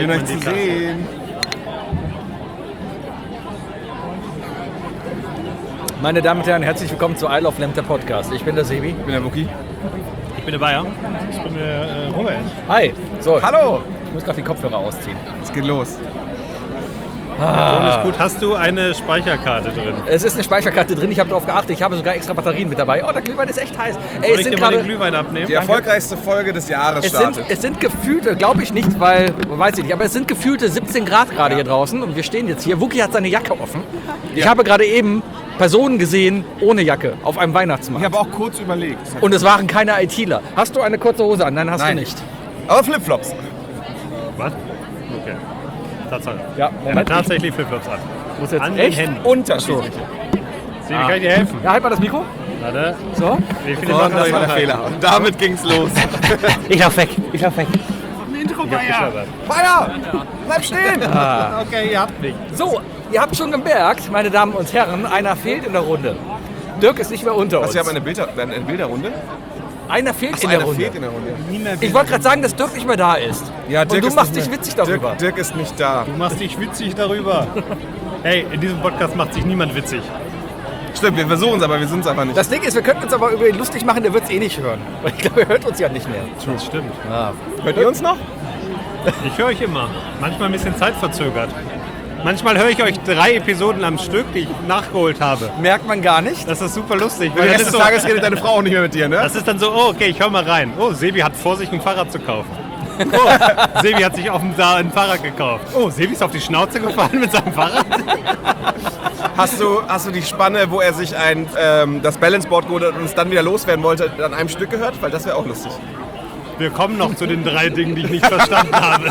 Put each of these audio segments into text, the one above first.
Schön euch zu sehen. Meine Damen und Herren, herzlich willkommen zu I Love Lamp, der Podcast. Ich bin der Sebi. Ich bin der Wookie. Ich bin der Bayer. Ich bin der Robert. Hi. So, Hallo. ich muss gerade die Kopfhörer ausziehen. Es geht los. Alles gut. Hast du eine Speicherkarte drin? Es ist eine Speicherkarte drin, ich habe darauf geachtet. Ich habe sogar extra Batterien mit dabei. Oh, der Glühwein ist echt heiß. Soll ich dir mal den Glühwein abnehmen? Die erfolgreichste Folge des Jahres startet. Es sind gefühlte, glaube ich nicht, weil, weiß ich nicht, aber es sind gefühlte 17 Grad gerade hier draußen und wir stehen jetzt hier. Wookie hat seine Jacke offen. Ich habe gerade eben Personen gesehen ohne Jacke auf einem Weihnachtsmarkt. Ich habe auch kurz überlegt. Und es waren keine ITler. Hast du eine kurze Hose an? Nein, hast du nicht. Aber Flipflops. Was? Okay. Tatsache. Ja, Er hat tatsächlich Flipflops an. Muss jetzt An den echt Händen. unterschiedliche. Sebi, kann ich dir helfen? Ja, halt mal das Mikro. Warte. So. Wie viele Und Sachen das soll ich war noch der Fehler. halten? Und damit ging's los. Ich lauf weg. Ich hab geschabbert. Feier! Bleib stehen! Okay, ihr habt mich. So, ihr habt schon gemerkt, meine Damen und Herren, einer fehlt in der Runde. Dirk ist nicht mehr unter uns. Was, wir haben eine Bilderrunde? Einer fehlt in Einer der Runde. fehlt in der Runde. Ich wollte gerade sagen, dass Dirk nicht mehr da ist. Ja, und du machst dich witzig darüber. Dirk ist nicht da. Du machst dich witzig darüber. Hey, in diesem Podcast macht sich niemand witzig. Stimmt, wir versuchen es, aber wir sind es einfach nicht. Das Ding ist, wir könnten uns aber über ihn lustig machen, der wird es eh nicht hören. Weil ich glaube, er hört uns ja nicht mehr. Das stimmt. Hört ihr uns noch? Ich höre euch immer. Manchmal ein bisschen zeitverzögert. Manchmal höre ich euch 3 Episoden am Stück, die ich nachgeholt habe. Merkt man gar nicht. Das ist super lustig. Den Weil Rest das, des ist so, Tages redet deine Frau auch nicht mehr mit dir, ne? das ist dann so, oh, okay, ich höre mal rein. Oh, Sebi hat vor, sich ein Fahrrad zu kaufen. Oh, Sebi hat sich auf dem Saar ein Fahrrad gekauft. Oh, Sebi ist auf die Schnauze gefallen mit seinem Fahrrad. Hast du die Spanne, wo er sich das Balanceboard geholt hat und es dann wieder loswerden wollte, an einem Stück gehört? Weil das wäre auch lustig. Wir kommen noch zu den 3 Dingen, die ich nicht verstanden habe.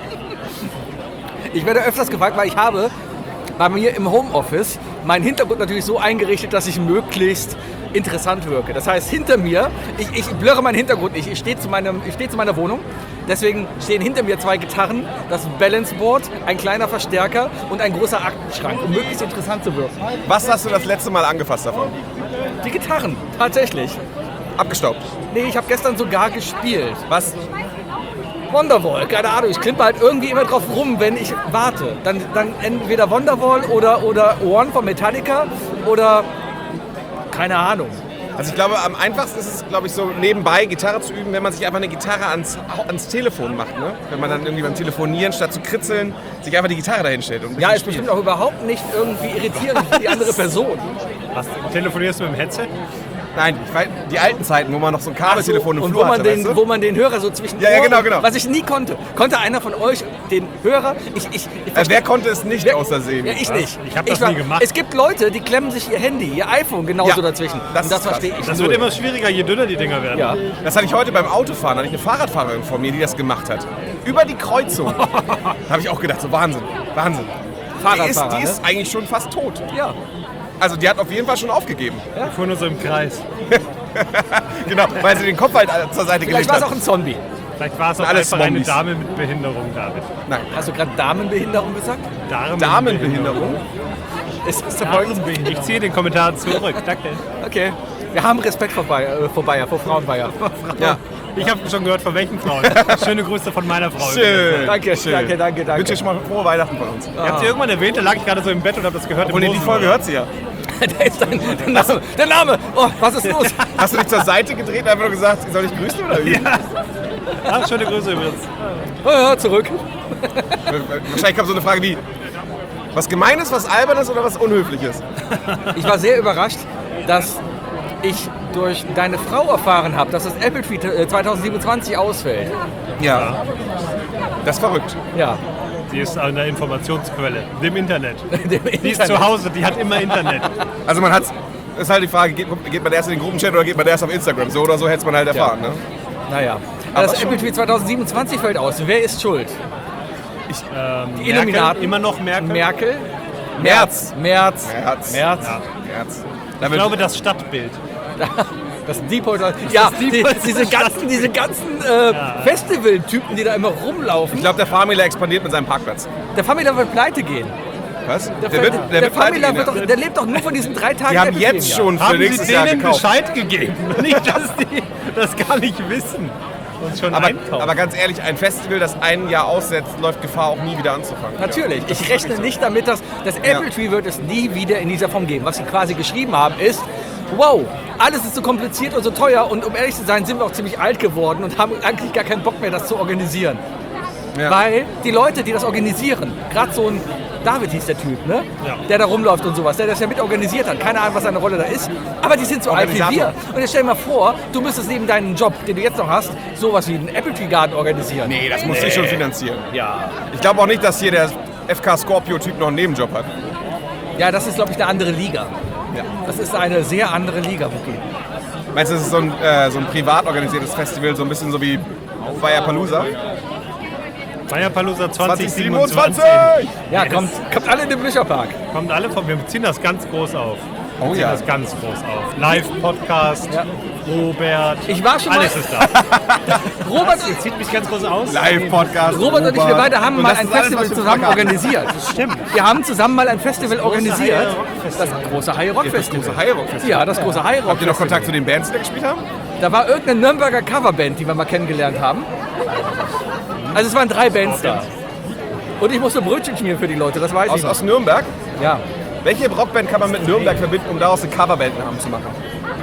Ich werde öfters gefragt, weil ich habe bei mir im Homeoffice meinen Hintergrund natürlich so eingerichtet, dass ich möglichst interessant wirke. Das heißt, hinter mir, ich blurre meinen Hintergrund nicht. Ich stehe zu meiner Wohnung. Deswegen stehen hinter mir 2 Gitarren, das Balanceboard, ein kleiner Verstärker und ein großer Aktenschrank, um möglichst interessant zu wirken. Was hast du das letzte Mal angefasst davon? Die Gitarren, tatsächlich. Abgestaubt. Nee, ich habe gestern sogar gespielt. Was? Wonderwall, keine Ahnung. Ich klimpe halt irgendwie immer drauf rum, wenn ich warte. Dann entweder Wonderwall oder One von Metallica oder keine Ahnung. Also ich glaube, am einfachsten ist es, glaube ich, so nebenbei Gitarre zu üben, wenn man sich einfach eine Gitarre ans Telefon macht, ne? Wenn man dann irgendwie beim Telefonieren statt zu kritzeln, sich einfach die Gitarre dahin stellt. Und ein Ja, bisschen ist spielt. bestimmt auch überhaupt nicht irgendwie irritierend für die andere Person. Telefonierst du mit dem Headset? Nein, ich weiß, die alten Zeiten, wo man noch so ein Kabeltelefon im und Flur wo man, hatte, weißt du? wo man den Hörer so zwischen Ja, Ohren, genau. was ich nie konnte. Konnte einer von euch den Hörer? Wer konnte es nicht außer Sebi? Ja, ich nicht. Ich hab das nie gemacht. Es gibt Leute, die klemmen sich ihr Handy, ihr iPhone genauso Ja, dazwischen. das Und das ist krass. verstehe ich Das null. wird immer schwieriger, je dünner die Dinger werden. Ja. Das hatte ich heute beim Autofahren, da hatte ich eine Fahrradfahrerin vor mir, die das gemacht hat. Über die Kreuzung. Da habe ich auch gedacht, so Wahnsinn. Fahrradfahrer, Die ist eigentlich schon fast tot. Ja. Also die hat auf jeden Fall schon aufgegeben. Wir fuhren nur so im Kreis. Genau, weil sie den Kopf halt zur Seite Vielleicht gelegt war es hat. auch ein Zombie. Vielleicht war es auch Alles einfach eine Zombies. Dame mit Behinderung, David. Nein. Hast du gerade Damenbehinderung gesagt? Damenbehinderung? Ist der Volksbehinderung? Ich ziehe den Kommentar zurück. Danke. Okay. Wir haben Respekt vor Bayer, vor Frauenbayer. Ja. Ich habe schon gehört, von welchen Frauen. Schöne Grüße von meiner Frau. Schön. Danke. Wünsche dir schon mal frohe Weihnachten von uns. Ihr habt sie irgendwann erwähnt, da lag ich gerade so im Bett und habe das gehört. Und in die Folge hört sie ja. Der ist der Name. Oh, was ist los? Hast du dich zur Seite gedreht und einfach nur gesagt, soll ich grüßen oder wie? Ah, schöne Grüße übrigens. Oh, ja, zurück. Wahrscheinlich kam so eine Frage wie, was Gemeines, was Albernes oder was Unhöfliches? Ich war sehr überrascht, dass ich durch deine Frau erfahren habe, dass das Apple Tree 2027 ausfällt. Ja. Das ist verrückt. Ja. Die ist eine Informationsquelle, dem Internet. Dem Die ist Internet. zu Hause, die hat immer Internet. Also man hat's, ist halt die Frage, geht man erst in den Gruppenchat oder geht man erst auf Instagram? So oder so hätte man halt erfahren, ne? Naja. Aber Das Apple Tree 2027 fällt aus. Wer ist schuld? Die Illuminaten. Immer noch Merkel. Merkel? Merz. Merz. Ja. Ich glaube, das Stadtbild. Das Deepholter. Ja, diese ganzen Festival-Typen, die da immer rumlaufen. Ich glaube, der Famila expandiert mit seinem Parkplatz. Der Famila wird pleite gehen. Was? Der wird pleite Famila gehen, wird ja. doch, der lebt doch nur von diesen 3 Tagen. Die haben Apple jetzt Tree. schon für Haben Sie nächstes Jahr denen gekauft. Bescheid gegeben? Nicht, dass die das gar nicht wissen. Und schon aber ganz ehrlich, ein Festival, das ein Jahr aussetzt, läuft Gefahr, auch nie wieder anzufangen. Natürlich. Ich rechne nicht damit, dass das Apple Tree wird es nie wieder in dieser Form geben. Was sie quasi geschrieben haben ist, wow, alles ist so kompliziert und so teuer und um ehrlich zu sein, sind wir auch ziemlich alt geworden und haben eigentlich gar keinen Bock mehr, das zu organisieren. Ja. Weil die Leute, die das organisieren, gerade so ein David hieß der Typ, ne? Ja. Der da rumläuft und sowas, der das ja mit organisiert hat. Keine Ahnung, was seine Rolle da ist, aber die sind so alt wie wir. Organisator. Und jetzt stell dir mal vor, du müsstest neben deinem Job, den du jetzt noch hast, sowas wie einen Apple Tree Garden organisieren. Nee, das muss ich schon finanzieren. Ja. Ich glaube auch nicht, dass hier der FK Scorpio-Typ noch einen Nebenjob hat. Ja, das ist, glaube ich, eine andere Liga. Ja. Das ist eine sehr andere Liga, Wookie. Meinst du, das ist so ein privat organisiertes Festival, so ein bisschen so wie Fire-Palooza? Firepalooza 2027. Ja, kommt alle in den Bücherpark. Kommt alle von. Wir ziehen das ganz groß auf. Wir Oh ziehen ja. das ganz groß auf. Live-Podcast, Ja. Robert. Ich war schon mal. Alles ist da. Robert, Ihr zieht mich ganz groß aus. Live-Podcast. Robert und ich, wir beide haben Und mal das ein ist alles, Festival was wir zusammen Plakat- organisiert. Stimmt. Wir haben zusammen mal ein Festival organisiert. Haie Rock Festival. Das große Haie Rock Das Festival. große Haie Rock Festival. Ja, das große Haie Rock Habt ihr noch Festival. Kontakt zu den Bands, die da gespielt haben? Da war irgendeine Nürnberger Coverband, die wir mal kennengelernt haben. Also es waren 3 Bands da. Und ich musste Brötchen schmieren für die Leute, das weiß ich. Aus Nürnberg? Ja. Welche Rockband kann man mit Nürnberg verbinden, um daraus eine Coverband-Namen zu machen?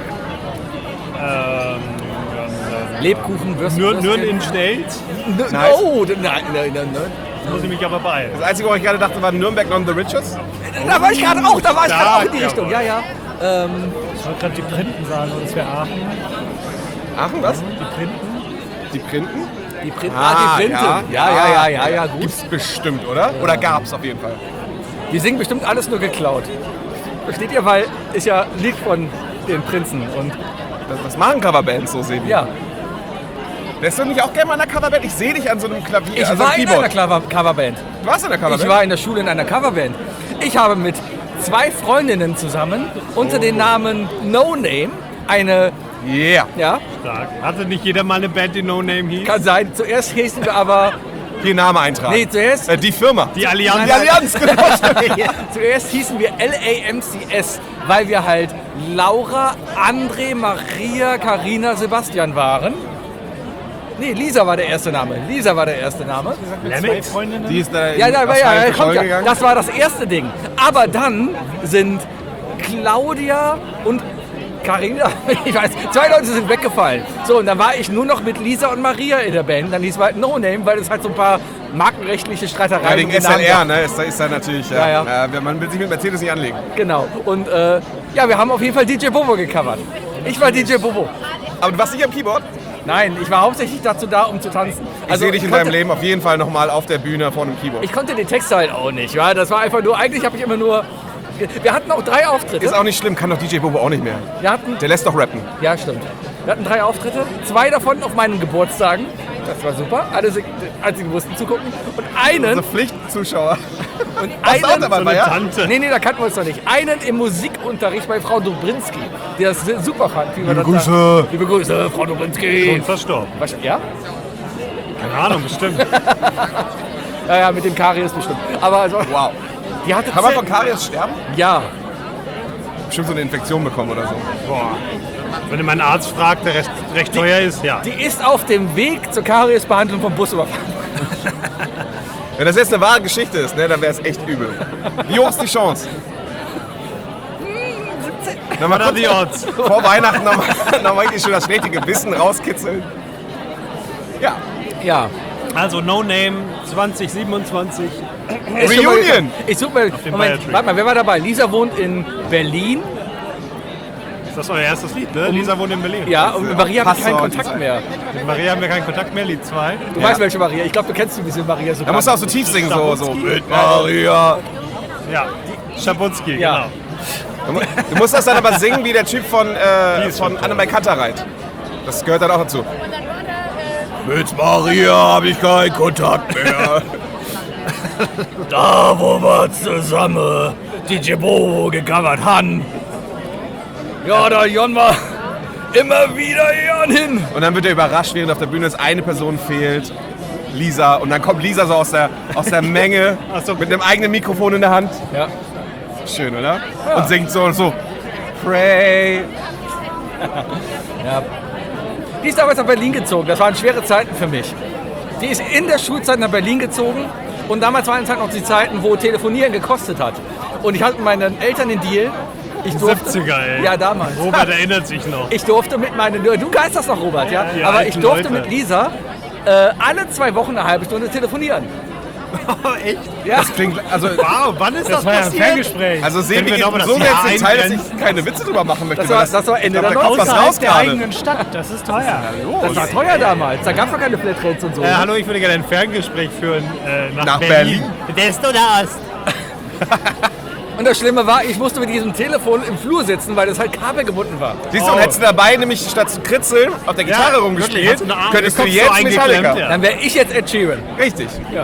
Lebkuchen, Würstchen. Nur in Stelz. Nice. Oh, nein. Muss ich mich aber beeilen. Das Einzige, wo ich gerade dachte, war Nürnberg Non the Richest. Da war ich gerade auch, in die Ja. Richtung. Ja, ja. Ich wollte gerade die Printen sagen, und es wäre Aachen. Aachen, was? Die Printen. Die Printen? Die Printen. Ah, die Printen. ja. Ja, gut. Gibt's bestimmt, oder? Oder gab's auf jeden Fall. Die singen bestimmt alles nur geklaut. Versteht ihr? Weil ist ja ein Lied von den Prinzen. Und Was machen Coverbands so, Sebi? ja, Lässt du mich auch gerne mal in einer Coverband? Ich sehe dich an so einem Klavier, ich an so war einem in einer Keyboard. Coverband. Du warst in der Coverband? Ich war in der Schule in einer Coverband. Ich habe mit 2 Freundinnen zusammen unter dem Namen No Name eine, Yeah. ja, Stark. Hatte nicht jeder mal eine Band, die No Name hieß? kann sein, zuerst hießen wir aber, Hier Name eintragen. nee, zuerst, Die Firma. Die Allianz. Die Allianz, genau. zuerst hießen wir LAMCS, weil wir halt Laura, André, Maria, Carina, Sebastian waren. Nee, Lisa war der erste Name. Zwei Freundinnen. Die ist da Ja, in ja, Australien kommt ja. gegangen. Das war das erste Ding. Aber dann sind Claudia und Carina, ich weiß, 2 Leute sind weggefallen. So, und dann war ich nur noch mit Lisa und Maria in der Band. Dann hieß es halt No Name, weil es halt so ein paar markenrechtliche Streitereien Ja, wegen mit den Namen SLR, gab. ne? Ist da natürlich, Ja. man will sich mit Mercedes nicht anlegen. Genau. Und ja, wir haben auf jeden Fall DJ Bobo gecovert. Ich war DJ Bobo. Aber du warst nicht am Keyboard? Nein, ich war hauptsächlich dazu da, um zu tanzen. Ich sehe dich in deinem Leben auf jeden Fall nochmal auf der Bühne vor einem Keyboard. Ich konnte den Text halt auch nicht. Ja? Das war einfach nur, eigentlich habe ich immer nur... Wir hatten auch 3 Auftritte. Ist auch nicht schlimm, kann doch DJ Bobo auch nicht mehr. Wir hatten Der lässt doch rappen. Ja, stimmt. Wir hatten 3 Auftritte, 2 davon auf meinen Geburtstagen. Das war super. Alle einzigen wussten zugucken. Und einen, Also Pflichtzuschauer. und Warst du auch einen, dabei, So eine ja? Tante. nee, da kannten wir uns noch nicht. Einen im Musikunterricht bei Frau Dobrinski, die das super fand. Wie wir Liebe dann Grüße. sagen. Liebe Grüße, Frau Dobrinski. Und verstorben. Was, ja? Keine Ahnung, bestimmt. Ja, mit dem Karies bestimmt. Aber also, Wow. die hatte Kann man von Karies sterben? Ja. Bestimmt so eine Infektion bekommen oder so. Boah. Wenn mein Arzt fragt, der recht teuer ist, ja. Die ist auf dem Weg zur Kariesbehandlung vom Bus überfahren. Wenn das jetzt eine wahre Geschichte ist, ne, dann wäre es echt übel. Wie hoch ist die Chance? Nochmal What are the odds? vor Weihnachten nochmal schon das schlechte Gewissen rauskitzeln. Ja. Ja. Also No Name 2027. Reunion! Ich suche mal. dem Moment, Biotree. warte mal, wer war dabei? Lisa wohnt in Berlin. Ist das euer erstes Lied, ne? Lisa wohnt in Berlin. Ja, und mit Maria habe ich keinen Passau, Kontakt die mehr. Mit Maria haben wir keinen Kontakt mehr, Lied 2. Du weißt welche Maria. Ich glaube, du kennst diese Maria so. Da musst du auch so tief singen, so Stabunski. mit Maria. Ja, Schabunski, Ja. genau. Du musst das dann aber singen wie der Typ von ist von schon Annemai Kantereit. Das gehört dann auch dazu. Mit Maria habe ich keinen Kontakt mehr. Da, wo wir zusammen DJ Bobo gecovert haben. Ja, da Jon war immer wieder hier hin. Und dann wird er überrascht, während auf der Bühne ist eine Person fehlt. Lisa. Und dann kommt Lisa so aus der Menge Ach so. mit einem eigenen Mikrofon in der Hand. Ja. Schön, oder? Und singt so und so. Pray. Ja. Die ist damals nach Berlin gezogen. Das waren schwere Zeiten für mich. Die ist in der Schulzeit nach Berlin gezogen. Und damals waren es halt noch die Zeiten, wo Telefonieren gekostet hat. Und ich hatte mit meinen Eltern den Deal. Ich durfte, 70er, ey. Ja, damals. Robert erinnert sich noch. Ich durfte mit meinen... Du weißt das noch, Robert, ja? Die Aber ich alten durfte Leute. mit Lisa alle 2 Wochen eine halbe Stunde telefonieren. Oh, echt? Ja. Das klingt, also, Wow, wann ist das Das war ja ein passiert? Ferngespräch. also Sebi Können wir geht noch mal das so Jahr jetzt ins Teil, dass eingrenzen? ich keine Witze drüber machen möchte. Das war Ende ich glaub, der da kommt was 90er. raus Außerhalb der gerade. eigenen Stadt, das ist teuer. Das war teuer damals. Da gab es doch keine Flatrates und so. ne? Hallo, ich würde gerne ein Ferngespräch führen Nach Berlin. West oder Ost? Und das Schlimme war, ich musste mit diesem Telefon im Flur sitzen, weil das halt kabelgebunden war. Siehst du, und hättest du dabei nämlich statt zu kritzeln auf der Gitarre Ja, rumgespielt, wirklich, hast du eine Arme- könntest du Kopf so jetzt eingeklemmt, Metallica. ja. Dann wäre ich jetzt Ed Sheeran. Richtig.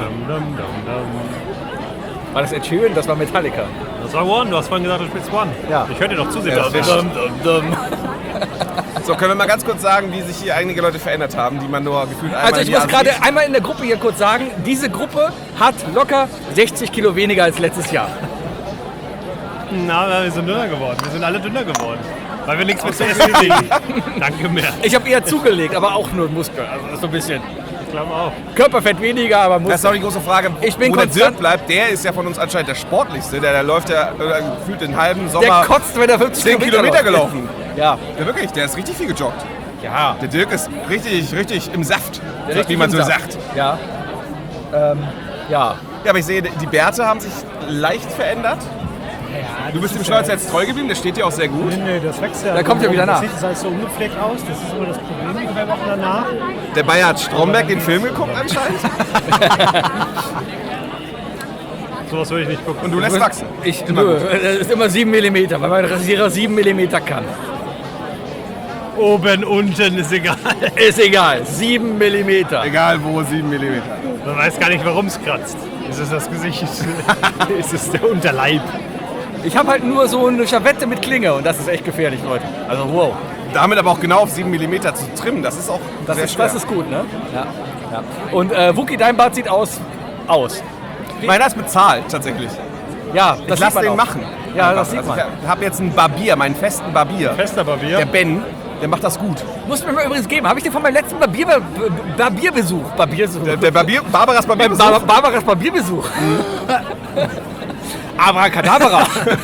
War das Ed Sheeran? Das war Metallica. Das war One, du hast vorhin gesagt, du spielst One. Ja. Ich höre dir doch zu, Ja, Sebastian. das So, können wir mal ganz kurz sagen, wie sich hier einige Leute verändert haben, die man nur gefühlt einmal Also ich im Jahr muss gerade sieht. einmal in der Gruppe hier kurz sagen, diese Gruppe hat locker 60 Kilo weniger als letztes Jahr. Na, wir sind dünner geworden. Wir sind alle dünner geworden. Weil wir nichts mehr zu essen kriegen. Danke mehr. Ich habe eher zugelegt, aber auch nur Muskeln. Also so ein bisschen. Ich glaube auch. Körperfett weniger, aber Das ist Muskeln. auch die große Frage, Ich bin wo der konstant- Dirk bleibt. Der ist ja von uns anscheinend der sportlichste. Der läuft ja gefühlt den halben Der Sommer kotzt, wenn er 50 10 Kilometer läuft. gelaufen. Ja. Ja, wirklich, der ist richtig viel gejoggt. Ja. Der Dirk ist richtig im Saft, Richtig wie man so im Saft. sagt. Ja. Ja. Ja, aber ich sehe, die Bärte haben sich leicht verändert. Du bist dem Schnäuzer jetzt treu geblieben, der steht dir auch sehr gut. Nee, das wächst ja. Da kommt ja wieder nach. Das sieht alles so ungepflegt aus. Das ist immer das Problem, die 3 Wochen danach. Der Bayer hat Stromberg den Film geguckt anscheinend Sowas würde ich nicht gucken. und du lässt wachsen. Immer Nö, gut. das ist immer 7 mm, weil mein Rasierer 7 mm kann. Oben, unten, ist egal. Ist egal, 7 mm. Egal wo, 7 mm. Man weiß gar nicht, warum es kratzt. Ist es das Gesicht? Ist es der Unterleib? Ich habe halt nur so eine Schavette mit Klinge und das ist echt gefährlich, Leute. Also wow, Damit aber auch genau auf 7 mm zu trimmen, das ist auch das sehr ist, schwer. das ist gut, ne? Ja. Ja. Und Wookie, dein Bart sieht aus. Meiner ist bezahlt, tatsächlich. Ja, Ich das lass sieht man den auch. machen. Ja, Einfach. das sieht Also man. Ich habe jetzt einen Barbier, meinen festen Barbier. Fester Barbier. Der Ben, der macht das gut. Musst du mir mal übrigens geben. Habe ich dir von meinem letzten Barbierbesuch. Der Barbier, Barbaras Barbier. Barbaras Barbierbesuch. Abracadabra.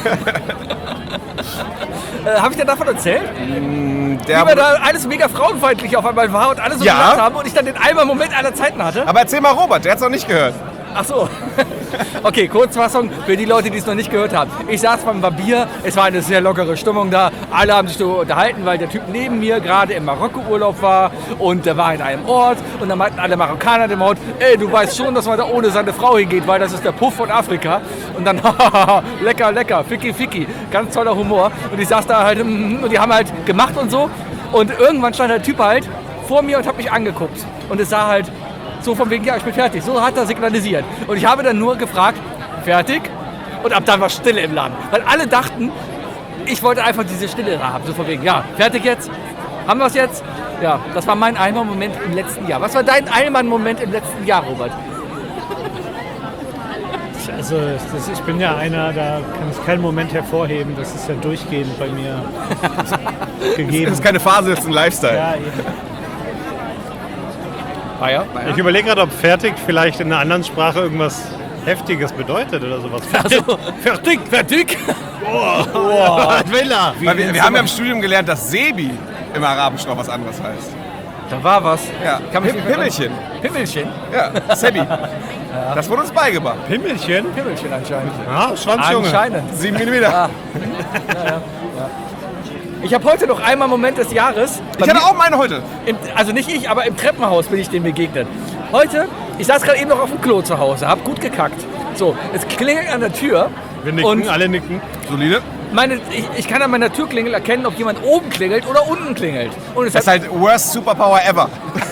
Habe ich dir davon erzählt? Wie wir da alles mega frauenfeindlich auf einmal war und alle so Ja. gelacht haben und ich dann den Moment aller Zeiten hatte? Aber erzähl mal Robert, der hat's noch nicht gehört. Ach so. Okay, Kurzfassung für die Leute, die es noch nicht gehört haben. Ich saß beim Barbier, es war eine sehr lockere Stimmung da. Alle haben sich so unterhalten, weil der Typ neben mir gerade im Marokko-Urlaub war und der war in einem Ort und dann meinten alle Marokkaner dem Ort, ey, du weißt schon, dass man da ohne seine Frau hingeht, weil das ist der Puff von Afrika. Und dann, lecker, lecker, ficky, ficky, ganz toller Humor. Und ich saß da halt und die haben halt gemacht und so. Und irgendwann stand der Typ halt vor mir und hat mich angeguckt. Und es sah halt so von wegen, ja, ich bin fertig. So hat er signalisiert. Und ich habe dann nur gefragt, fertig? Und ab dann war Stille im Laden. Weil alle dachten, ich wollte einfach diese Stille da haben. So von wegen, ja, fertig jetzt? Haben wir es jetzt? Ja, das war mein Allmann-Moment im letzten Jahr. Was war dein Allmann-Moment im letzten Jahr, Robert? Also ich bin ja einer, da kann ich keinen Moment hervorheben. Das ist ja durchgehend bei mir gegeben. Das ist keine Phase, das ist ein Lifestyle. Ja, eben. Bayer? Ich überlege gerade, ob fertig vielleicht in einer anderen Sprache irgendwas Heftiges bedeutet oder sowas. Also, fertig, fertig. Was will er? Weil wir haben ja im Studium gelernt, dass Sebi im Arabischen noch was anderes heißt. Da war was. Ja, Kann mich nicht mehr Pimmelchen. Pimmelchen? Ja, Sebi. Das wurde uns beigebracht. Pimmelchen? Pimmelchen anscheinend. Ah, Schwanzjunge. Anscheinend. 7 mm. Ich habe heute noch einmal Moment des Jahres. Ich hatte auch meine heute. Also nicht ich, aber im Treppenhaus bin ich dem begegnet. Heute, ich saß gerade eben noch auf dem Klo zu Hause, hab gut gekackt. So, es klingelt an der Tür. Wir nicken, Und alle nicken. Solide. ich kann an meiner Türklingel erkennen, ob jemand oben klingelt oder unten klingelt. Und es Das ist halt worst Superpower ever.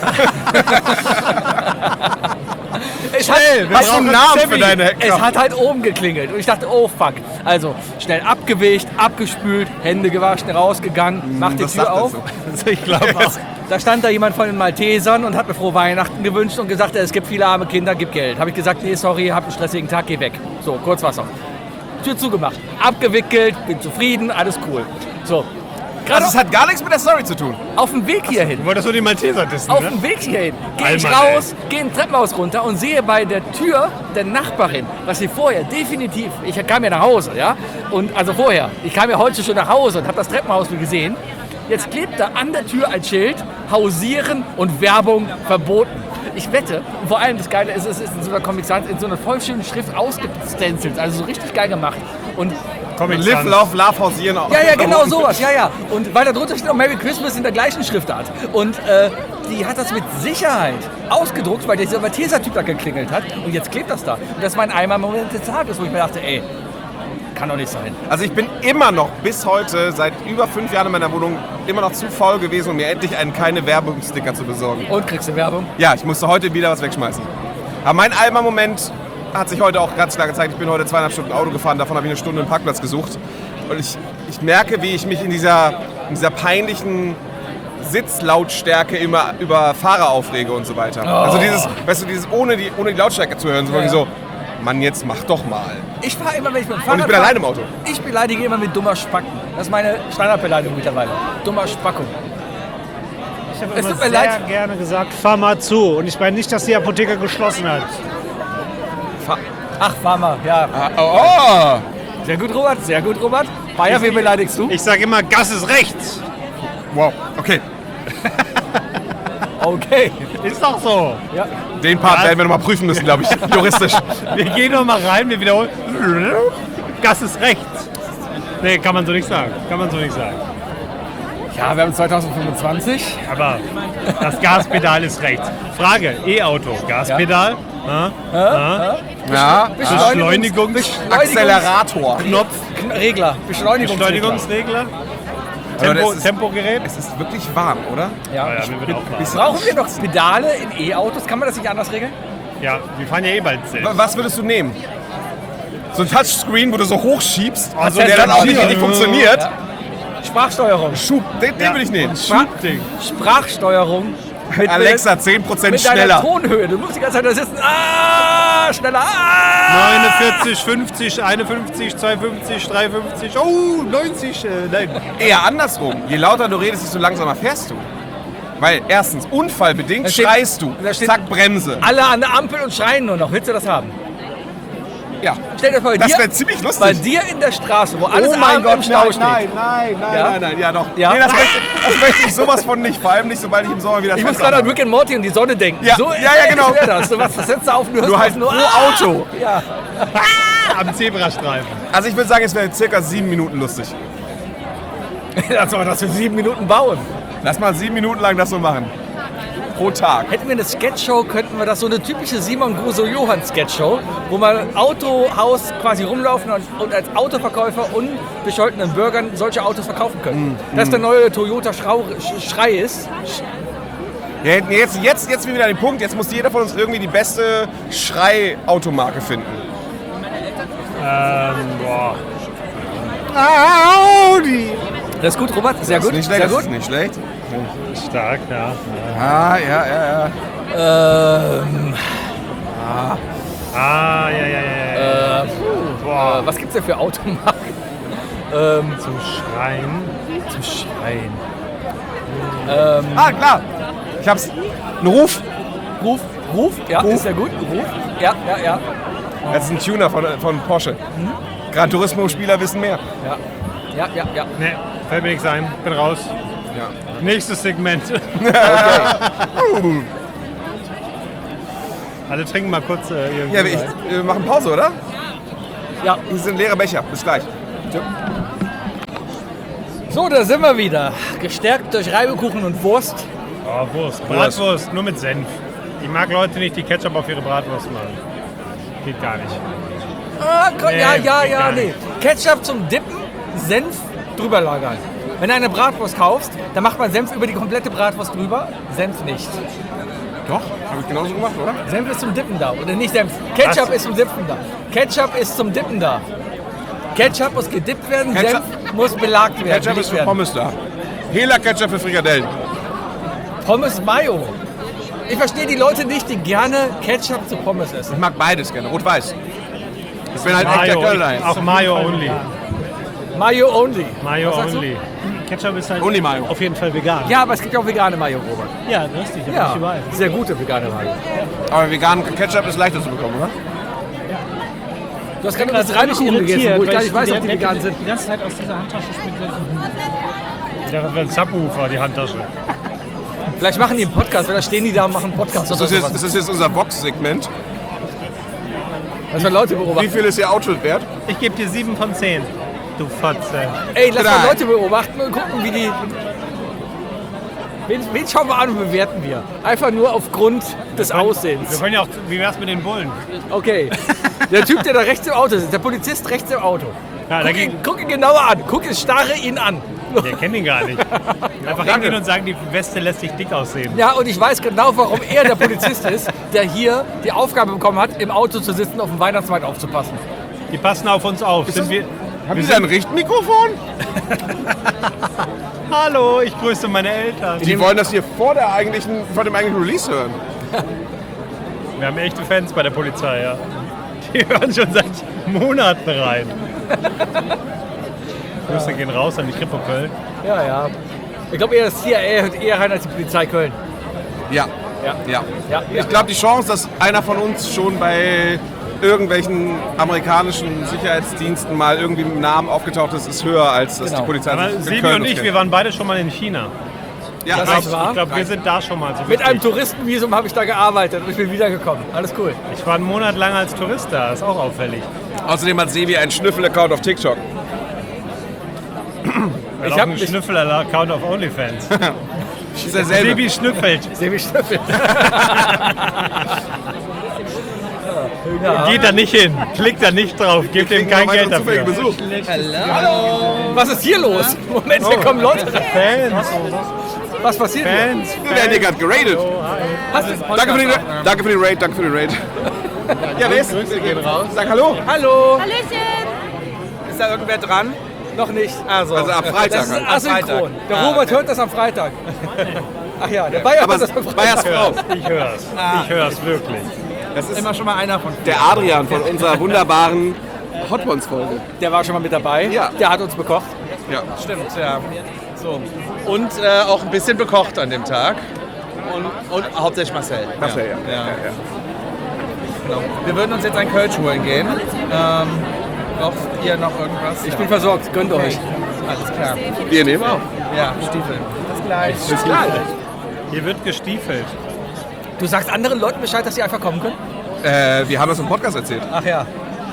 schnell, Hast du einen Namen für deine Es hat halt oben geklingelt. Und ich dachte, oh fuck. Also, schnell abgewischt, abgespült, Hände gewaschen, rausgegangen, mach die was Tür sagt das auf. so? Ich glaube auch. Da stand da jemand von den Maltesern und hat mir frohe Weihnachten gewünscht und gesagt, es gibt viele arme Kinder, gib Geld. Habe ich gesagt, nee, sorry, hab einen stressigen Tag, geh weg. So, Kurzwasser. Tür zugemacht, abgewickelt, bin zufrieden, alles cool. So, Gerade Also es hat gar nichts mit der Story zu tun. auf dem Weg hierhin. Du wolltest nur die Malteser dissen, Auf ne? dem Weg hierhin gehe ich Allmann, raus, gehe ein Treppenhaus runter und sehe bei der Tür der Nachbarin, was sie vorher definitiv, ich kam ja nach Hause, ja, und also vorher, ich kam ja heute schon nach Hause und habe das Treppenhaus gesehen. Jetzt klebt da an der Tür ein Schild, Hausieren und Werbung verboten. Ich wette, und vor allem das Geile ist, es ist in so einer Comic Sans in so einer voll schönen Schrift ausgestencelt, also so richtig geil gemacht. Und Live, Love, Love, Hausieren. ja, genau sowas, ja. Und weil da drunter steht auch Merry Christmas in der gleichen Schriftart. Und die hat das mit Sicherheit ausgedruckt, weil dieser Malteser-Typ da geklingelt hat. Und jetzt klebt das da. Und das war ein Moment des Tages, wo ich mir dachte, ey, kann doch nicht sein. Also ich bin immer noch bis heute, seit über 5 Jahren in meiner Wohnung, immer noch zu faul gewesen, um mir endlich einen keine-Werbung-Sticker zu besorgen. Und kriegst du Werbung? Ja, ich musste heute wieder was wegschmeißen. Aber mein Alma-Moment hat sich heute auch ganz klar gezeigt. Ich bin heute 2,5 Stunden Auto gefahren, davon habe ich 1 Stunde einen Parkplatz gesucht. Und ich merke, wie ich mich in dieser peinlichen Sitzlautstärke immer über Fahrer aufrege und so weiter. Also dieses ohne die Lautstärke zu hören, so wirklich so, Mann, jetzt mach doch mal. Ich fahre immer, wenn ich mit dem Fahrrad Und ich bin allein im Auto. Ich beleidige immer mit dummer Spacken. Das ist meine Standardbeleidigung mittlerweile. Dummer Spacko. Ich habe Es immer tut mir sehr leid. gerne gesagt, fahr mal zu. Und ich meine nicht, dass die Apotheke geschlossen hat. Ach, fahr mal, ja. Oh! Sehr gut, Robert, sehr gut, Robert. Bayer, wen beleidigst du? Ich sag immer, Gas ist rechts. Wow, okay. Okay. Ist doch so. Ja. Den Part werden wir noch mal prüfen müssen, glaube ich, juristisch. Wir gehen noch mal rein, wir wiederholen. Gas ist rechts. Nee, kann man so nicht sagen. Ja, wir haben 2025. Aber das Gaspedal ist rechts. Frage, E-Auto, Gaspedal, Ja, Accelerator. Knopf, Regler, Beschleunigungsregler, Aber das ist- Tempogerät. Es ist wirklich warm, oder? Ja. Ja, mir wird auch warm. Brauchen wir noch Pedale in E-Autos? Kann man das nicht anders regeln? Ja, wir fahren ja eh bald selbst. Was würdest du nehmen? So ein Touchscreen, wo du so hochschiebst, also Tesla der dann auch nicht auch. richtig funktioniert. Ja. Sprachsteuerung. Schub, den will ich nehmen. Schubding. Sprachsteuerung. Mit, Alexa, 10% mit deiner schneller. Tonhöhe. Du musst die ganze Zeit da sitzen. Schneller. 49, 50, 51, 52, 53, oh, 90, nein. Eher andersrum. Je lauter du redest, desto langsamer fährst du. Weil erstens, unfallbedingt Da steht- schreist du. da steht- Zack, Bremse. Alle an der Ampel und schreien nur noch. Willst du das haben? Ja. Stell dir vor, Das dir, wäre ziemlich lustig. bei dir in der Straße, wo alles Oh mein arm Gott, im Stau steht. nein, Ja? ja doch. Ja? Nee, das möchte ich sowas von nicht. Vor allem nicht, sobald ich im Sommer wieder Ich muss Fenster gerade an habe. Rick and Morty und die Sonne denken. Ja, so ja, genau. wäre das. Du machst das Fenster auf und du hörst Nur halt nur pro Auto. Ja. Am Zebrastreifen. Also ich würde sagen, es wäre circa 7 Minuten lustig. Lass mal das für 7 Minuten bauen. Lass mal 7 Minuten lang das so machen. Pro Tag. Hätten wir eine Sketchshow, könnten wir das so eine typische Simon Gruso-Johann Sketchshow, wo man Autohaus quasi rumlaufen und als Autoverkäufer und bescholtenen Bürgern solche Autos verkaufen können. Dass der neue Toyota Schrei ist. Wir hätten jetzt sind wir wieder an den Punkt, jetzt muss jeder von uns irgendwie die beste Schrei-Automarke finden. Boah. Audi! Das ist gut, Robert. Sehr gut. Nicht schlecht, Sehr das gut. ist nicht schlecht. Stark, ja. Ja. Ja. Boah, Was gibt's denn für Automarken? zum Schreien. Zum Schreien. Ah, klar. Ich hab's. Ein Ruf. Ruf? Ja, ist ja gut. Ruf? Ja. Das ist ein Tuner von Porsche. Gran Turismo-Spieler wissen mehr. Ja. Ne, fällt mir nichts ein. Bin raus. Ja. Nächstes Segment. Alle trinken mal kurz irgendwie. Ja, wir machen Pause, oder? Ja. Hier sind leere Becher. Bis gleich. So, da sind wir wieder. Gestärkt durch Reibekuchen und Wurst. Oh, Wurst. Bratwurst, nur mit Senf. Ich mag Leute nicht, die Ketchup auf ihre Bratwurst machen. Geht gar nicht. Nee. Ketchup zum Dippen, Senf drüber lagern. Wenn du eine Bratwurst kaufst, dann macht man Senf über die komplette Bratwurst drüber, Senf nicht. Doch, habe ich genauso gemacht, oder? Senf ist zum Dippen da, oder nicht Senf. Ketchup Was? ist zum Dippen da. Ketchup ist zum Dippen da. Ketchup muss gedippt werden, Ketchup- Senf muss belagt werden. Ketchup belegt ist für werden. Pommes da. Hela Ketchup für Frikadellen. Pommes Mayo. Ich verstehe die Leute nicht, die gerne Ketchup zu Pommes essen. Ich mag beides gerne. Rot-Weiß. Ich bin halt echter Mayo, Kölner. auch Mayo only. Mayo only. Mayo Was sagst du? only. Ketchup ist halt Und die Mayo. auf jeden Fall vegan. Ja, aber es gibt ja auch vegane Mayo, Robert. Ja, richtig, aber Ja, nicht überall. sehr gute vegane Mayo. Aber veganen Ketchup ist leichter zu bekommen, oder? Du hast gerade das Reinigung umgegessen, wo ich gar nicht weiß, ob die vegan sind. Die ganze Zeit aus dieser Handtasche spielt. Ja, das war ein Subwoofer, die Handtasche. Vielleicht machen die einen Podcast, oder stehen die da und machen einen Podcast oder sowas. Das ist jetzt unser Vox-Segment. Dass wir Leute Wie beobachten. viel ist Ihr Outfit wert? Ich gebe dir 7 von 10. Du Fotze. Ey, lass mal Drei. Leute beobachten und gucken, wie die... Wen schauen wir an und bewerten wir? Einfach nur aufgrund des Wir Aussehens. können ja auch, wie wär's mit den Bullen? Okay. Der Typ, der da rechts im Auto sitzt, der Polizist rechts im Auto. Ja, Guck ihn genauer an. Starre ihn an. Wir kennen ihn gar nicht. Einfach hingehen und sagen, die Weste lässt sich dick aussehen. Ja, und ich weiß genau, warum er der Polizist ist, der hier die Aufgabe bekommen hat, im Auto zu sitzen, auf dem Weihnachtsmarkt aufzupassen. Die passen auf uns auf. Haben Sie da ein Richtmikrofon? Hallo, ich grüße meine Eltern. Die wollen das hier vor dem eigentlichen Release hören. Wir haben echte Fans bei der Polizei, ja. Die hören schon seit Monaten rein. Grüße gehen raus an die Kripo Köln. Ja, ja. Ich glaube, eher das CIA hört eher rein als die Polizei Köln. Ja. Ja. Ja. Ja, Ich glaube, die Chance, dass einer von uns schon bei irgendwelchen amerikanischen Sicherheitsdiensten mal irgendwie mit dem Namen aufgetaucht ist, ist höher, als dass Genau. die Polizei Aber sich in Sebi Köln und ich, kennt. wir waren beide schon mal in China. Ja, Das reicht. ist wahr. Ich glaube, wir sind da schon mal. So Mit einem richtig. Touristenvisum habe ich da gearbeitet und ich bin wiedergekommen. Alles cool. Ich war einen Monat lang als Tourist da, ist auch auffällig. Außerdem hat Sebi einen Schnüffel-Account auf TikTok. Ich hab habe einen mich- Schnüffel-Account auf OnlyFans. Ist derselbe. Sebi schnüffelt. Sebi Stöffel. Geht da nicht hin, klickt da nicht drauf, gebt ihm kein Geld dafür. Besuch. Was ist hier los? Moment, hier kommen Leute. Fans, Was passiert hier? Fans, Wir werden hier gerade geradet. Hast du Danke für den Raid, danke für den Raid. Ja, wer ist? Grüße gehen raus. Sag Hallo. Hallo. Hallöchen! Ist da irgendwer dran? Noch nicht. Also ab Freitag. Das ist halt. asynchron. Der Robert hört das am Freitag. Ach ja, der Bayer Aber hört das am Freitag. Bayers Frau. ich hör's wirklich. Das ist Immer schon mal einer von. der Adrian von unserer wunderbaren Hot Ones-Folge. Der war schon mal mit dabei. Ja. Der hat uns bekocht. Ja. Stimmt, ja. So. Und auch ein bisschen bekocht an dem Tag. Und hauptsächlich Marcel. Marcel, ja. Genau. Wir würden uns jetzt ein Kölsch holen gehen. Braucht ihr noch irgendwas? Ich bin versorgt. Gönnt euch. Alles klar. Wir nehmen auch. Ja, Stiefel. Bis gleich. Bis gleich. Hier wird gestiefelt. Du sagst anderen Leuten Bescheid, dass sie einfach kommen können? Wir haben das im Podcast erzählt. Ach ja.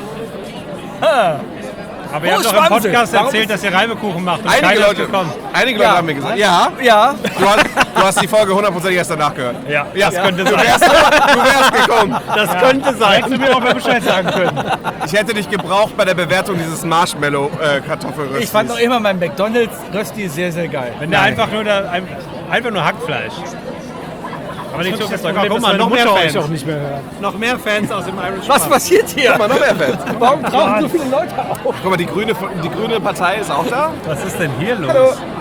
Aber ihr Wo habt ist doch im Schwanze? Podcast Warum erzählt, ist- dass ihr Reibekuchen macht und Einige keiner ist Leute, gekommen. haben mir gesagt. Ja, Ja. du hast die Folge 100% erst danach gehört. Ja, Ja, das könnte du sein. wärst gekommen. Das könnte sein. Hättest du mir auch mal Bescheid sagen können. Ich hätte dich gebraucht bei der Bewertung dieses Marshmallow-Kartoffelröstis. Ich fand noch immer mein McDonald's Rösti sehr, sehr geil. Wenn der einfach nur Hackfleisch. Aber nicht so viel Zeug. Guck mal, noch mehr Mutter euch Fans. auch nicht mehr hört. Noch mehr Fans aus dem Irish Was Pub. passiert hier? Guck mal, noch mehr Fans. Warum tauchen so viele Leute auf? Guck mal, die grüne Partei ist auch da. Was ist denn hier los?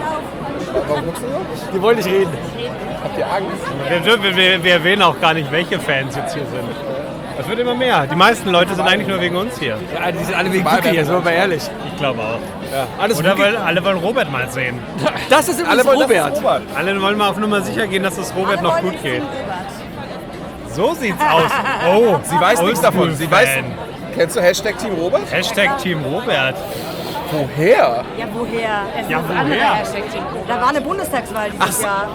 Die wollen nicht reden. Wir erwähnen auch gar nicht, welche Fans jetzt hier sind. Das wird immer mehr. Die meisten Leute sind eigentlich nur wegen uns hier. Ja, die sind alle wegen Cookie hier, sind wir mal ehrlich. Ich glaube auch. Alles Oder Cookie. weil alle wollen Robert mal sehen. Das ist übrigens Robert. Alle wollen mal auf Nummer sicher gehen, dass es Robert noch gut geht. So sieht's aus. Oh, Sie weiß nichts davon. Sie weiß. Oldschool-Fan. Kennst du Hashtag Team Robert? Hashtag Team Robert. Woher? Ja, woher? Es Ja, ist woher? andere Hashtag-Team. Da war eine Bundestagswahl dieses Jahr.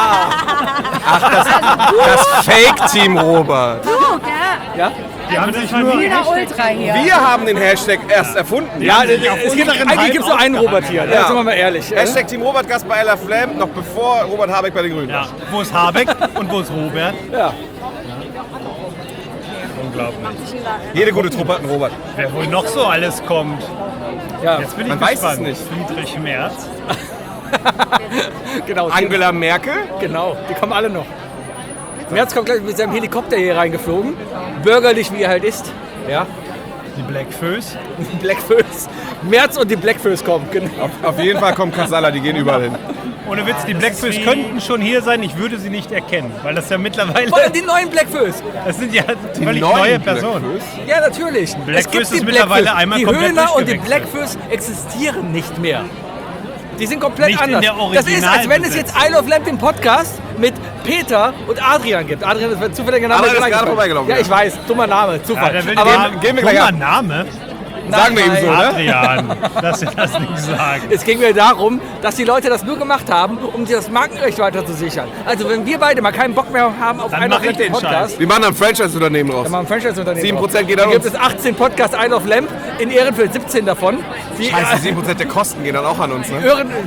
Das Fake Team Robert. Du, gell? Ja? Die haben sich nur Grüner Ultra hier. Wir haben den Hashtag erst erfunden. Ja, auf unseren eigentlich gibt es nur einen Robert hier. Ja. Sind wir mal ehrlich. Hashtag Team Robert Gast bei Ella Flam, noch bevor Robert Habeck bei den Grünen war. Ja, wo ist Habeck und wo ist Robert? Ja. Unglaublich. Jede gute Truppe hat einen Robert. Wer wohl noch so alles kommt. Ja. Jetzt bin ich Man weiß gespannt. es nicht. Friedrich Merz. Genau. Angela Merkel. Genau, die kommen alle noch. Merz kommt gleich mit seinem Helikopter hier reingeflogen. Bürgerlich, wie er halt ist. Ja. Die Blackfoes. Blackfoes. Merz und die Blackfoes kommen. Genau. Auf jeden Fall kommt Kasala, die gehen überall hin. Ohne Witz, die Blackfoes könnten schon hier sein, ich würde sie nicht erkennen. Weil das ja mittlerweile, Vor allem die neuen Blackfoes. das sind ja völlig neue Personen. Ja, natürlich. Blackfoes Es gibt ist die mittlerweile Blackfoes. einmal Die komplett Höhner und die durchgewechselt. Blackfoes existieren nicht mehr. Die sind komplett Nicht in anders. der Das ist, als wenn es jetzt I Love Lamp den Podcast mit Peter und Adrian gibt. Adrian ist zufällig Name. Adrian ist gerade vorbeigelaufen, Ja, ja. ich weiß. Dummer Name. Ja, Zufall. der will Aber gehen wir gleich dummer ab. Name. Sagen wir ihm so, ne? Adrian, lass dir das nicht sagen. es ging mir darum, dass die Leute das nur gemacht haben, um sich das Markenrecht weiter zu sichern. Also wenn wir beide mal keinen Bock mehr haben auf Dann I mach Love ich Lamp den den Podcast, Wir machen ein Franchise-Unternehmen draus. dann machen wir ein Franchise-Unternehmen. 7% drauf. geht Dann an gibt uns. es 18 Podcasts I Love Lamp, in Ehrenfeld 17 davon. Die, Scheiße, 7% der Kosten gehen dann auch an uns, ne?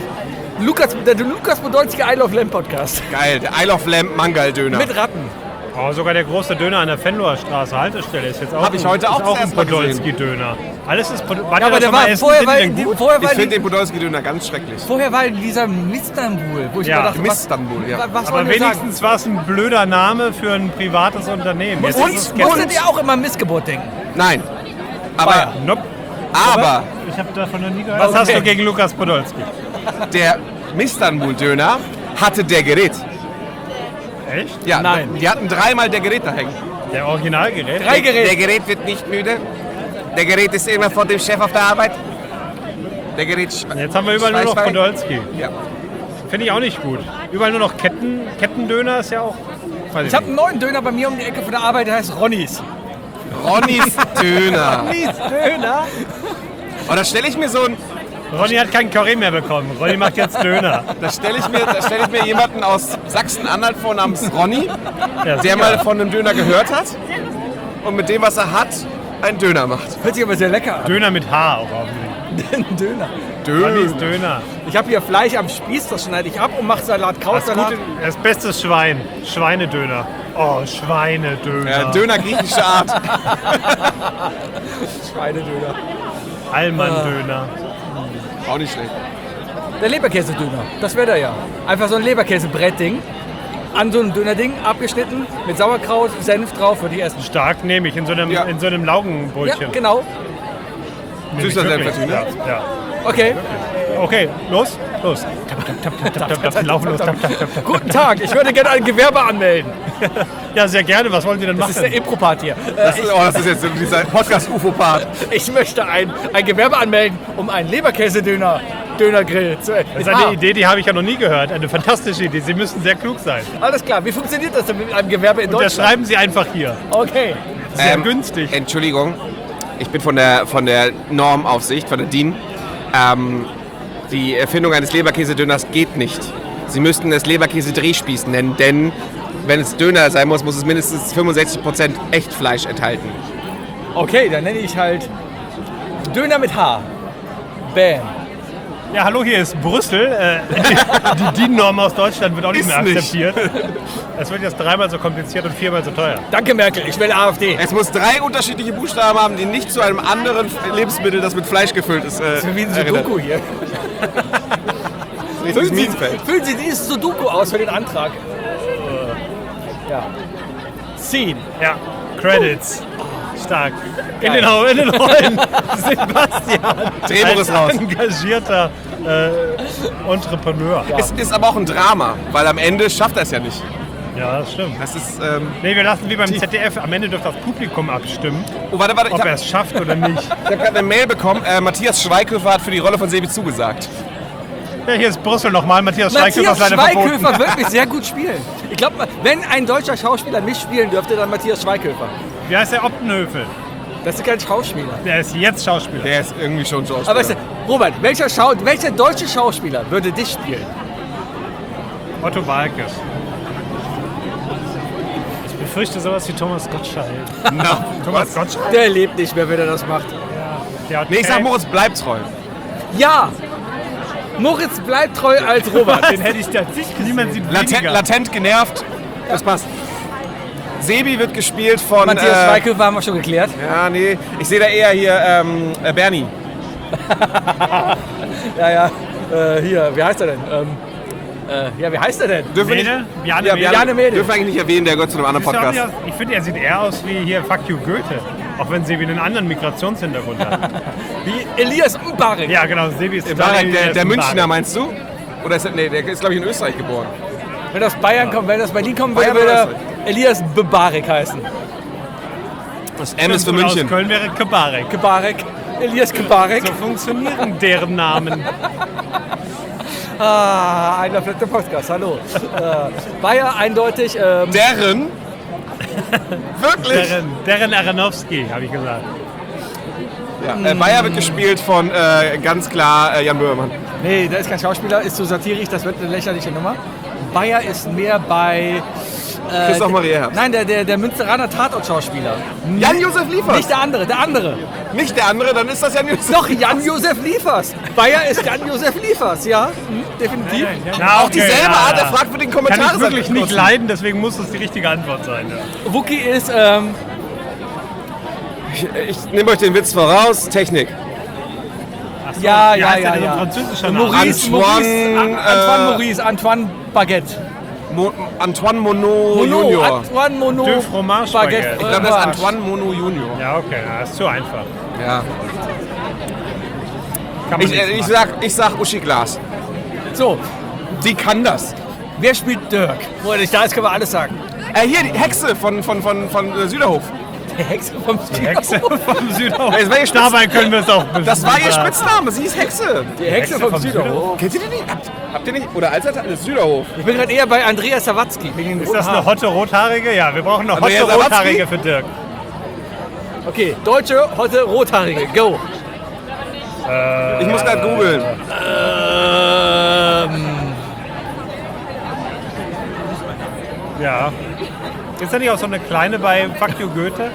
der Lukas Podolski I Love Lamp Podcast. Geil, der Isle of Lamp Mangal-Döner. Mit Ratten. Oh, sogar der große Döner an der Venloer Straße Haltestelle ist jetzt auch, Hab ich heute auch ist auch das ein erste Mal gesehen. Podolski-Döner. Alles ist Podolski. Ja, aber der war Ich finde den Podolski-Döner ganz schrecklich. Vorher war dieser Istanbul, wo ich Ja, mir dachte, Istanbul, ja. was Aber wollen wir sagen? wenigstens war es ein blöder Name für ein privates Unternehmen. Jetzt Und ist es musstet ihr auch immer an Missgeburt denken? Nein. Aber, Nope. aber Ich habe davon noch nie gehört. Was hast du gegen Lukas Podolski? der Istanbul-Döner hatte der Gerät. Echt? Ja, Nein. Die hatten dreimal der Gerät da hängen. Der Originalgerät? Drei Geräte. Der Gerät wird nicht müde. Der Gerät ist immer vor dem Chef auf der Arbeit. Der Gerät Jetzt haben wir überall nur noch Schweißwein. Podolski. Ja. Finde ich auch nicht gut. Überall nur noch Kettendöner ist ja auch. Weiß Ich habe einen neuen Döner bei mir um die Ecke von der Arbeit, der heißt Ronnys. Ronnys Döner. Döner? Und da stelle ich mir so ein, Ronny hat keinen Curry mehr bekommen. Ronny macht jetzt Döner. da stelle ich mir jemanden aus Sachsen-Anhalt vor namens Ronny, Ja, der mal von einem Döner gehört hat und mit dem, was er hat, einen Döner macht. Hört sich aber sehr lecker an. Döner mit H auch hoffentlich. Döner. Ronnys Döner. Ich habe hier Fleisch am Spieß, das schneide ich ab und mache Salat, Das, Krautsalat. gute, das beste ist Schwein. Schweinedöner. Oh, Schweinedöner. Ja, Döner griechischer Art. Schweinedöner. Allmann-Döner. Auch nicht schlecht. Der Leberkäse-Döner, das wäre der ja. Einfach so ein Leberkäse-Brettding. An so einem Dönerding, abgeschnitten, mit Sauerkraut, Senf drauf, würde ich essen. Stark nehme ich in so einem, Ja. in so einem Laugenbrötchen. Ja, genau. Nehme ich Süßer wirklich. Senf natürlich, Ja, ja. Okay. Okay, los. Tap, tap, tap, tap, lauf los. Tap, tap, tap, tap. Guten Tag, ich würde gerne ein Gewerbe anmelden. Ja, sehr gerne. Was wollen Sie denn Das ist der machen? Impro-Part hier. Das ist jetzt so dieser Podcast-UFO-Part. Ich möchte ein Gewerbe anmelden, um einen Leberkäse-Döner-Grill zu essen. Das ist eine Idee, die habe ich ja noch nie gehört. Eine fantastische Idee. Sie müssen sehr klug sein. Alles klar, wie funktioniert das denn mit einem Gewerbe in Und das Deutschland? schreiben Sie einfach hier. Okay. Sehr günstig. Entschuldigung, ich bin von der Normaufsicht, von der DIN. Die Erfindung eines Leberkäse-Döners geht nicht. Sie müssten es Leberkäse-Drehspieß nennen, denn wenn es Döner sein muss, muss es mindestens 65% Echtfleisch enthalten. Okay, dann nenne ich halt Döner mit H. Bam. Ja, hallo, hier ist Brüssel. Die DIN-Norm aus Deutschland wird auch nicht Ist mehr nicht. akzeptiert. Es wird jetzt 3-mal so kompliziert und 4-mal so teuer. Danke Merkel, ich wähle AfD. Es muss 3 unterschiedliche Buchstaben haben, die nicht zu einem anderen Lebensmittel, das mit Fleisch gefüllt ist, Das ist wie ein erinnern. Sudoku hier. Richtiges Minenfeld. Füllen Sie dieses Sudoku aus für den Antrag. Ja. Scene. Ja, Credits. Stark. In Geil. den Rollen Sebastian. Drehbuch ist raus. Als engagierter Entrepreneur. Es ist aber auch ein Drama, weil am Ende schafft er es ja nicht. Ja, das stimmt. Das ist, Nee, wir lassen wie beim ZDF. Am Ende dürfte das Publikum abstimmen, oh, warte, ich ob er habe es schafft oder nicht. hab gerade eine Mail bekommen. Matthias Schweighöfer hat für die Rolle von Sebi zugesagt. Ja, hier ist Brüssel nochmal. Matthias Schweighöfer ist Matthias leider verboten. Schweighöfer wirklich sehr gut spielen. Ich glaube, wenn ein deutscher Schauspieler mitspielen dürfte, dann Matthias Schweighöfer. Wie heißt der Optenhöfel? Das ist kein Schauspieler. Der ist jetzt Schauspieler. Der ist irgendwie schon Schauspieler. Aber weißt du, Robert, welcher deutsche Schauspieler würde dich spielen? Otto Walkes. Ich befürchte sowas wie Thomas Gottschalk. Na, Thomas Gottschalk. Der lebt nicht mehr, wenn er das macht. Der hat Nee, ich sag Tag- Moritz bleibt treu. Ja! Moritz bleibt treu als Robert. Den hätte ich tatsächlich Niemand sieht Latent, weniger. latent genervt. Das passt. Sebi wird gespielt von... Matthias Schweighöfer haben wir schon geklärt. Ja, nee. Ich sehe da eher hier Bernie. Ja. Hier, wie heißt er denn? Wie heißt er denn? Dürfen wir nicht, Mede? Bjarne ja, Mede. Bjarne Mede. Dürfen wir eigentlich nicht erwähnen, der gehört zu einem anderen Siehst du, Podcast. Ich finde, er sieht eher aus wie hier Fuck You Goethe. Auch wenn Sebi einen anderen Migrationshintergrund hat. Wie Elias Mbarek. Ja, genau. Sebi ist Barek, der ist ein Münchner, Barek. meinst du? Oder ist nee, der ist, glaube ich, in Österreich geboren. Wenn das Bayern kommt, wenn das Berlin kommen würde, Bayern würde oder Elias Mbarek heißen. Das M ist für Und München. Aus Köln wäre Kebarek. Kebarek. Elias Kebarek. So funktionieren deren Namen. Ein Love Podcast, hallo. Bayer eindeutig. Deren? Wirklich? Darren Aronofsky, habe ich gesagt. Ja, Bayer wird gespielt von ganz klar Jan Böhmermann. Nee, der ist kein Schauspieler, ist so satirisch, das wird eine lächerliche Nummer. Bayer ist mehr bei... Christoph Maria Herbst. Nein, der Münsteraner Tatort-Schauspieler. Jan-Josef Liefers. Nicht der andere. Nicht der andere, dann ist das Jan-Josef. Doch, Jan-Josef Liefers. Bayer ist Jan-Josef Liefers, ja, definitiv. Na, Auch dieselbe Art, er fragt für den Kommentar. Kann ich wirklich nicht leiden, deswegen muss das die richtige Antwort sein. Ja. Wookie ist, Ich nehme euch den Witz voraus. Technik. ja. Französischer Name. Antoine Baguette. Antoine Monod Junior. Antoine Monod Deux Fromage Baguette. Ich glaube, das ist Antoine Monod Junior. Ja, okay, das ist zu einfach. Ja. Kann man nicht machen. Ich sag Uschi Glas. So, Die kann das. wer spielt Dirk? Wo er nicht da ist, können wir alles sagen. Hier, die Hexe von Süderhof. Die Hexe vom Hexe vom Südhof. Das war ihr Dabei können wir es auch Das war ihr Spitzname, sie ist Hexe. Die Hexe vom Süderhof. Kennt ihr die nicht? Habt ihr nicht? Oder Alter, das ist Süderhof. Ich bin gerade eher bei Andreas Sawatzki. Ist das eine hotte Rothaarige? Ja, wir brauchen eine hotte Andrea Sawatzki? Rothaarige für Dirk. Okay, deutsche, hotte, rothaarige. Go. Ich muss gerade googeln. Ja. Ist da nicht auch so eine kleine bei Fuck You Goethe?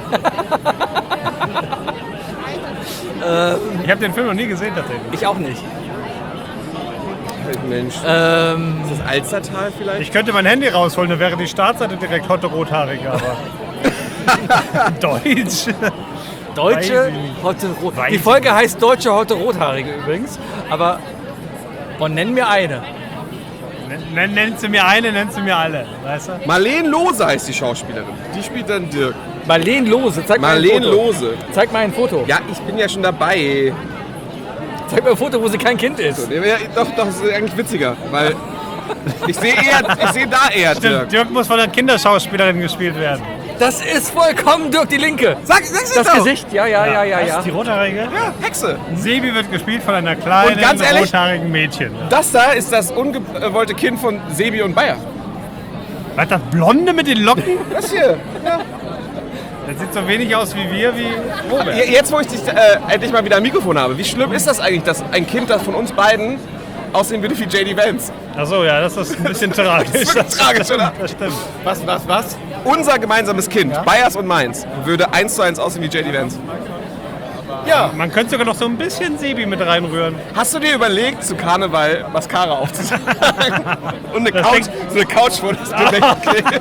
Ich habe den Film noch nie gesehen tatsächlich. Ich auch nicht. Mensch. Ist das Alstertal vielleicht? Ich könnte mein Handy rausholen, dann wäre die Startseite direkt hotte Rothaarige, aber... Deutsch. Deutsche, Weiß ich nicht. hotte, rot. Weiß Die Folge heißt Deutsche, hotte, rothaarige übrigens. Aber, nenn mir eine. Nennst du mir eine, nennst du mir alle, weißt du? Marlene Lose heißt die Schauspielerin. Die spielt dann Dirk. Marlene Lose, zeig mal ein Marlene Foto. Lose. Zeig mal ein Foto. Ja, ich bin ja schon dabei. Zeig mal ein Foto, wo sie kein Kind ist. Ja, doch, das ist eigentlich witziger, weil ich sehe da eher Dirk. Dirk muss von einer Kinderschauspielerin gespielt werden. Das ist vollkommen Dirk die Linke. Sag's Das doch. Gesicht, ja. Das ist die Rothaarige? Ja, Hexe. Sebi wird gespielt von einer kleinen, Und ganz ehrlich, rothaarigen Mädchen. Das da ist das ungewollte Kind von Sebi und Bayer. Was, das Blonde mit den Locken? Das hier. Ja. Das sieht so wenig aus wie wir, wie Robert. Jetzt, wo ich endlich mal wieder ein Mikrofon habe, wie schlimm ist das eigentlich, dass ein Kind, das von uns beiden aussehen würde wie J.D. Vance? Achso, ja, das ist ein bisschen tragisch. Das ist wirklich tragisch, oder? Das stimmt. Was? Unser gemeinsames Kind, Bayers und meins, würde 1:1 aussehen wie J.D. Vance. Ja. Man könnte sogar noch so ein bisschen Sebi mit reinrühren. Hast du dir überlegt, zu Karneval Mascara aufzutragen? Und eine Couch vor das Gelenk kleben?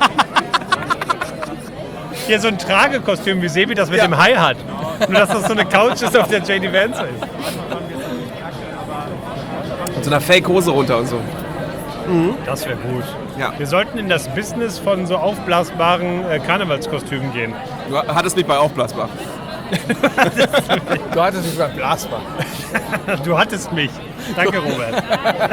Hier so ein Tragekostüm, wie Sebi das mit dem Hai hat. Nur, dass das so eine Couch ist, auf der J.D. Vance ist. Und so einer Fake-Hose runter und so. Das wäre gut. Ja. Wir sollten in das Business von so aufblasbaren Karnevalskostümen gehen. Du hattest mich bei aufblasbar. Du hattest nicht mal blasbar. Du hattest mich. Danke, Robert.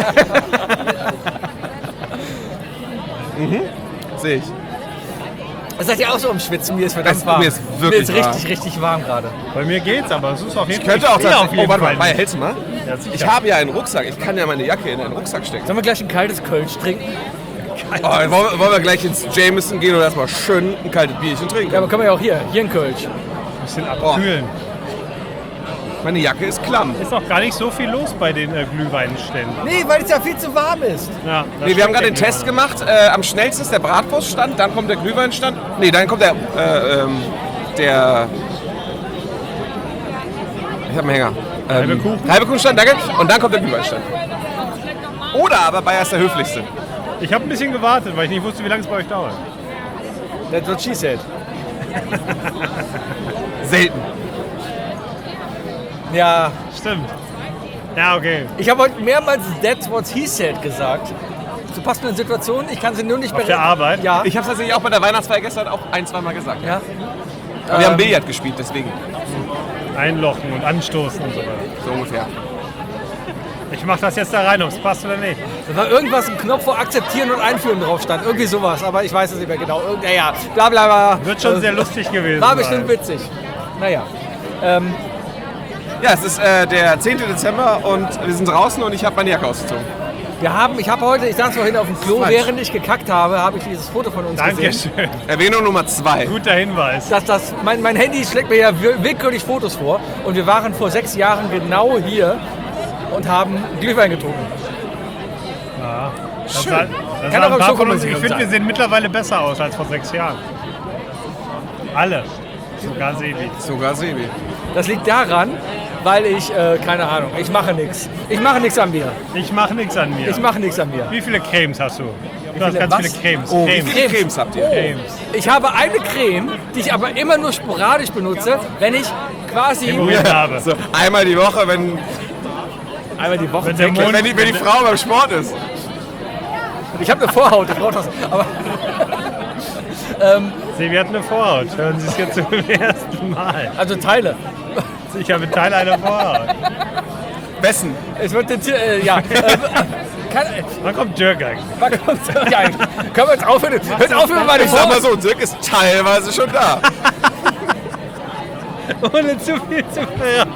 Sehe ich. Seid ihr auch so im Schwitzen? Mir ist verdammt warm. Mir ist wirklich mir ist richtig warm gerade. Bei mir geht's, aber es ist auf jeden Ich könnte auch friere sagen, auf jeden warte mal, Fall Bayer, nicht. hältst du mal? Ja, sicher. Ich habe ja einen Rucksack, ich kann ja meine Jacke in einen Rucksack stecken. Sollen wir gleich ein kaltes Kölsch trinken? Wollen wir gleich ins Jameson gehen oder erstmal schön ein kaltes Bierchen trinken? Ja, aber können wir ja auch hier ein Kölsch. Ein bisschen abkühlen. Meine Jacke ist klamm. Ist noch gar nicht so viel los bei den Glühweinständen. Nee, weil es ja viel zu warm ist. Ja, Nee, wir haben gerade den Test gemacht. Am schnellsten ist der Bratwurststand, dann kommt der Glühweinstand. Nee, dann kommt der ich habe einen Hänger. Halbe Kuchen. Halbe Kuchenstand, danke. Und dann kommt der Glühweinstand. Oder aber Bayer ist der höflichste. Ich habe ein bisschen gewartet, weil ich nicht wusste, wie lange es bei euch dauert. That's what she said. Selten. Ja, Stimmt. Ja, okay. ich habe heute mehrmals That's what he said gesagt. Zu passenden Situationen. Ich kann sie nur nicht Auf der Arbeit? Ja. Ich habe es tatsächlich auch bei der Weihnachtsfeier gestern auch ein-, zweimal gesagt. Ja. Aber wir haben Billard gespielt, deswegen. Einlochen und anstoßen und so weiter. So ungefähr. Ich mach das jetzt da rein, ob es passt oder nicht. Da war irgendwas, ein Knopf, wo Akzeptieren und Einführen drauf stand. Irgendwie sowas, aber ich weiß es nicht mehr genau. Naja, bla bla bla. Wird schon sehr lustig gewesen War sein. bestimmt witzig. Naja. Ja, es ist der 10. Dezember und wir sind draußen und ich habe meine Jacke ausgezogen. Ich saß vorhin auf dem Klo, während ich gekackt habe ich dieses Foto von uns gesehen. Dankeschön. Erwähnung Nummer 2. Guter Hinweis. Mein Handy schlägt mir ja willkürlich Fotos vor und wir waren vor 6 Jahren genau hier und haben Glühwein getrunken. Ja. Schön. Das Kann waren auch ein im paar von uns. Schokomuseum Ich finde, wir sein. sehen mittlerweile besser aus als vor 6 Jahren. Alle. Sogar Sebi. Sogar Sebi. Das liegt daran, weil ich, keine Ahnung, ich mache nichts. Ich mache nichts an mir. Ich mache nichts an mir. Ich mache nichts an mir. Wie viele Cremes hast du? Du hast viele ganz was? viele Cremes. Oh, wie Cremes. viele Cremes habt ihr? Cremes. Ich habe eine Creme, die ich aber immer nur sporadisch benutze, wenn ich quasi Hämorrhoiden habe. So, einmal die Woche, wenn einmal die Woche Wenn der täglich. Mond- wenn die Frau beim Sport ist. Ich habe eine Vorhaut, ich brauche das. Aber Sebi hat eine Vorhaut. Hören Sie es jetzt zum ersten Mal. also Teile. Ich habe Teil einer Vorhaut. Wessen? Es wird jetzt, ja. Wann kommt Dirk eigentlich? Wann kommt's? Ja, können wir jetzt aufhören? Hört auf mit meine Ich sag mal Vorhaut. so, Dirk ist teilweise schon da. Ohne zu viel zu verraten.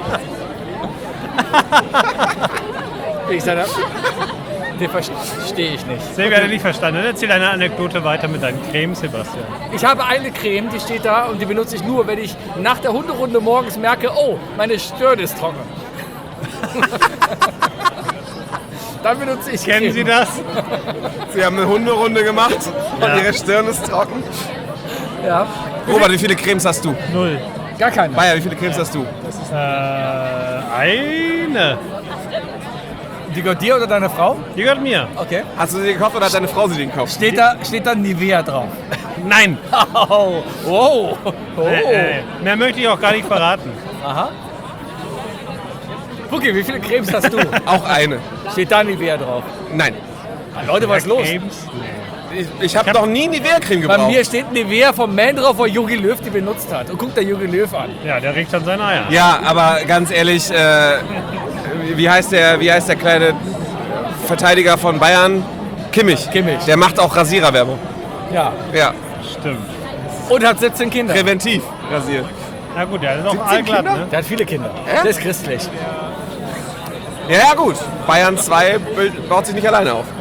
Ich sage, den verstehe ich nicht. Sebi hat er nicht verstanden. Dann erzähl eine Anekdote weiter mit deinen Cremes, Sebastian. Ich habe eine Creme, die steht da und die benutze ich nur, wenn ich nach der Hunderunde morgens merke, oh, meine Stirn ist trocken. Dann benutze ich Kennen Creme. Sie das? Sie haben eine Hunderunde gemacht und ihre Stirn ist trocken. Ja, Robert, wie viele Cremes hast du? 0. gar keine. Bayer, wie viele Cremes hast du? Eine. Die gehört dir oder deiner Frau? Die gehört mir. Okay. Hast du sie gekauft oder hat deine Frau sie dir gekauft? Steht da Nivea drauf? Nein. Oh, wow. Oh. Mehr möchte ich auch gar nicht verraten. Aha. Pucki, wie viele Cremes hast du? Auch eine. Steht da Nivea drauf? Nein. Leute, was ist los? Cremes? Ich habe noch nie Nivea-Creme Bei gebraucht. mir steht Nivea vom Man drauf, wo Jogi Löw die benutzt hat. Und guck der Jogi Löw an. Ja, der riecht an seine Eier. Ja, aber ganz ehrlich, wie heißt der kleine Verteidiger von Bayern? Kimmich. Der macht auch Rasiererwerbung. Ja. Ja, Stimmt. Und hat 17 Kinder. präventiv rasiert. Na gut, der ist noch 17 allglatt, Kinder? ne? Der hat viele Kinder. Der ist christlich. Ja, gut. Bayern 2 baut sich nicht alleine auf.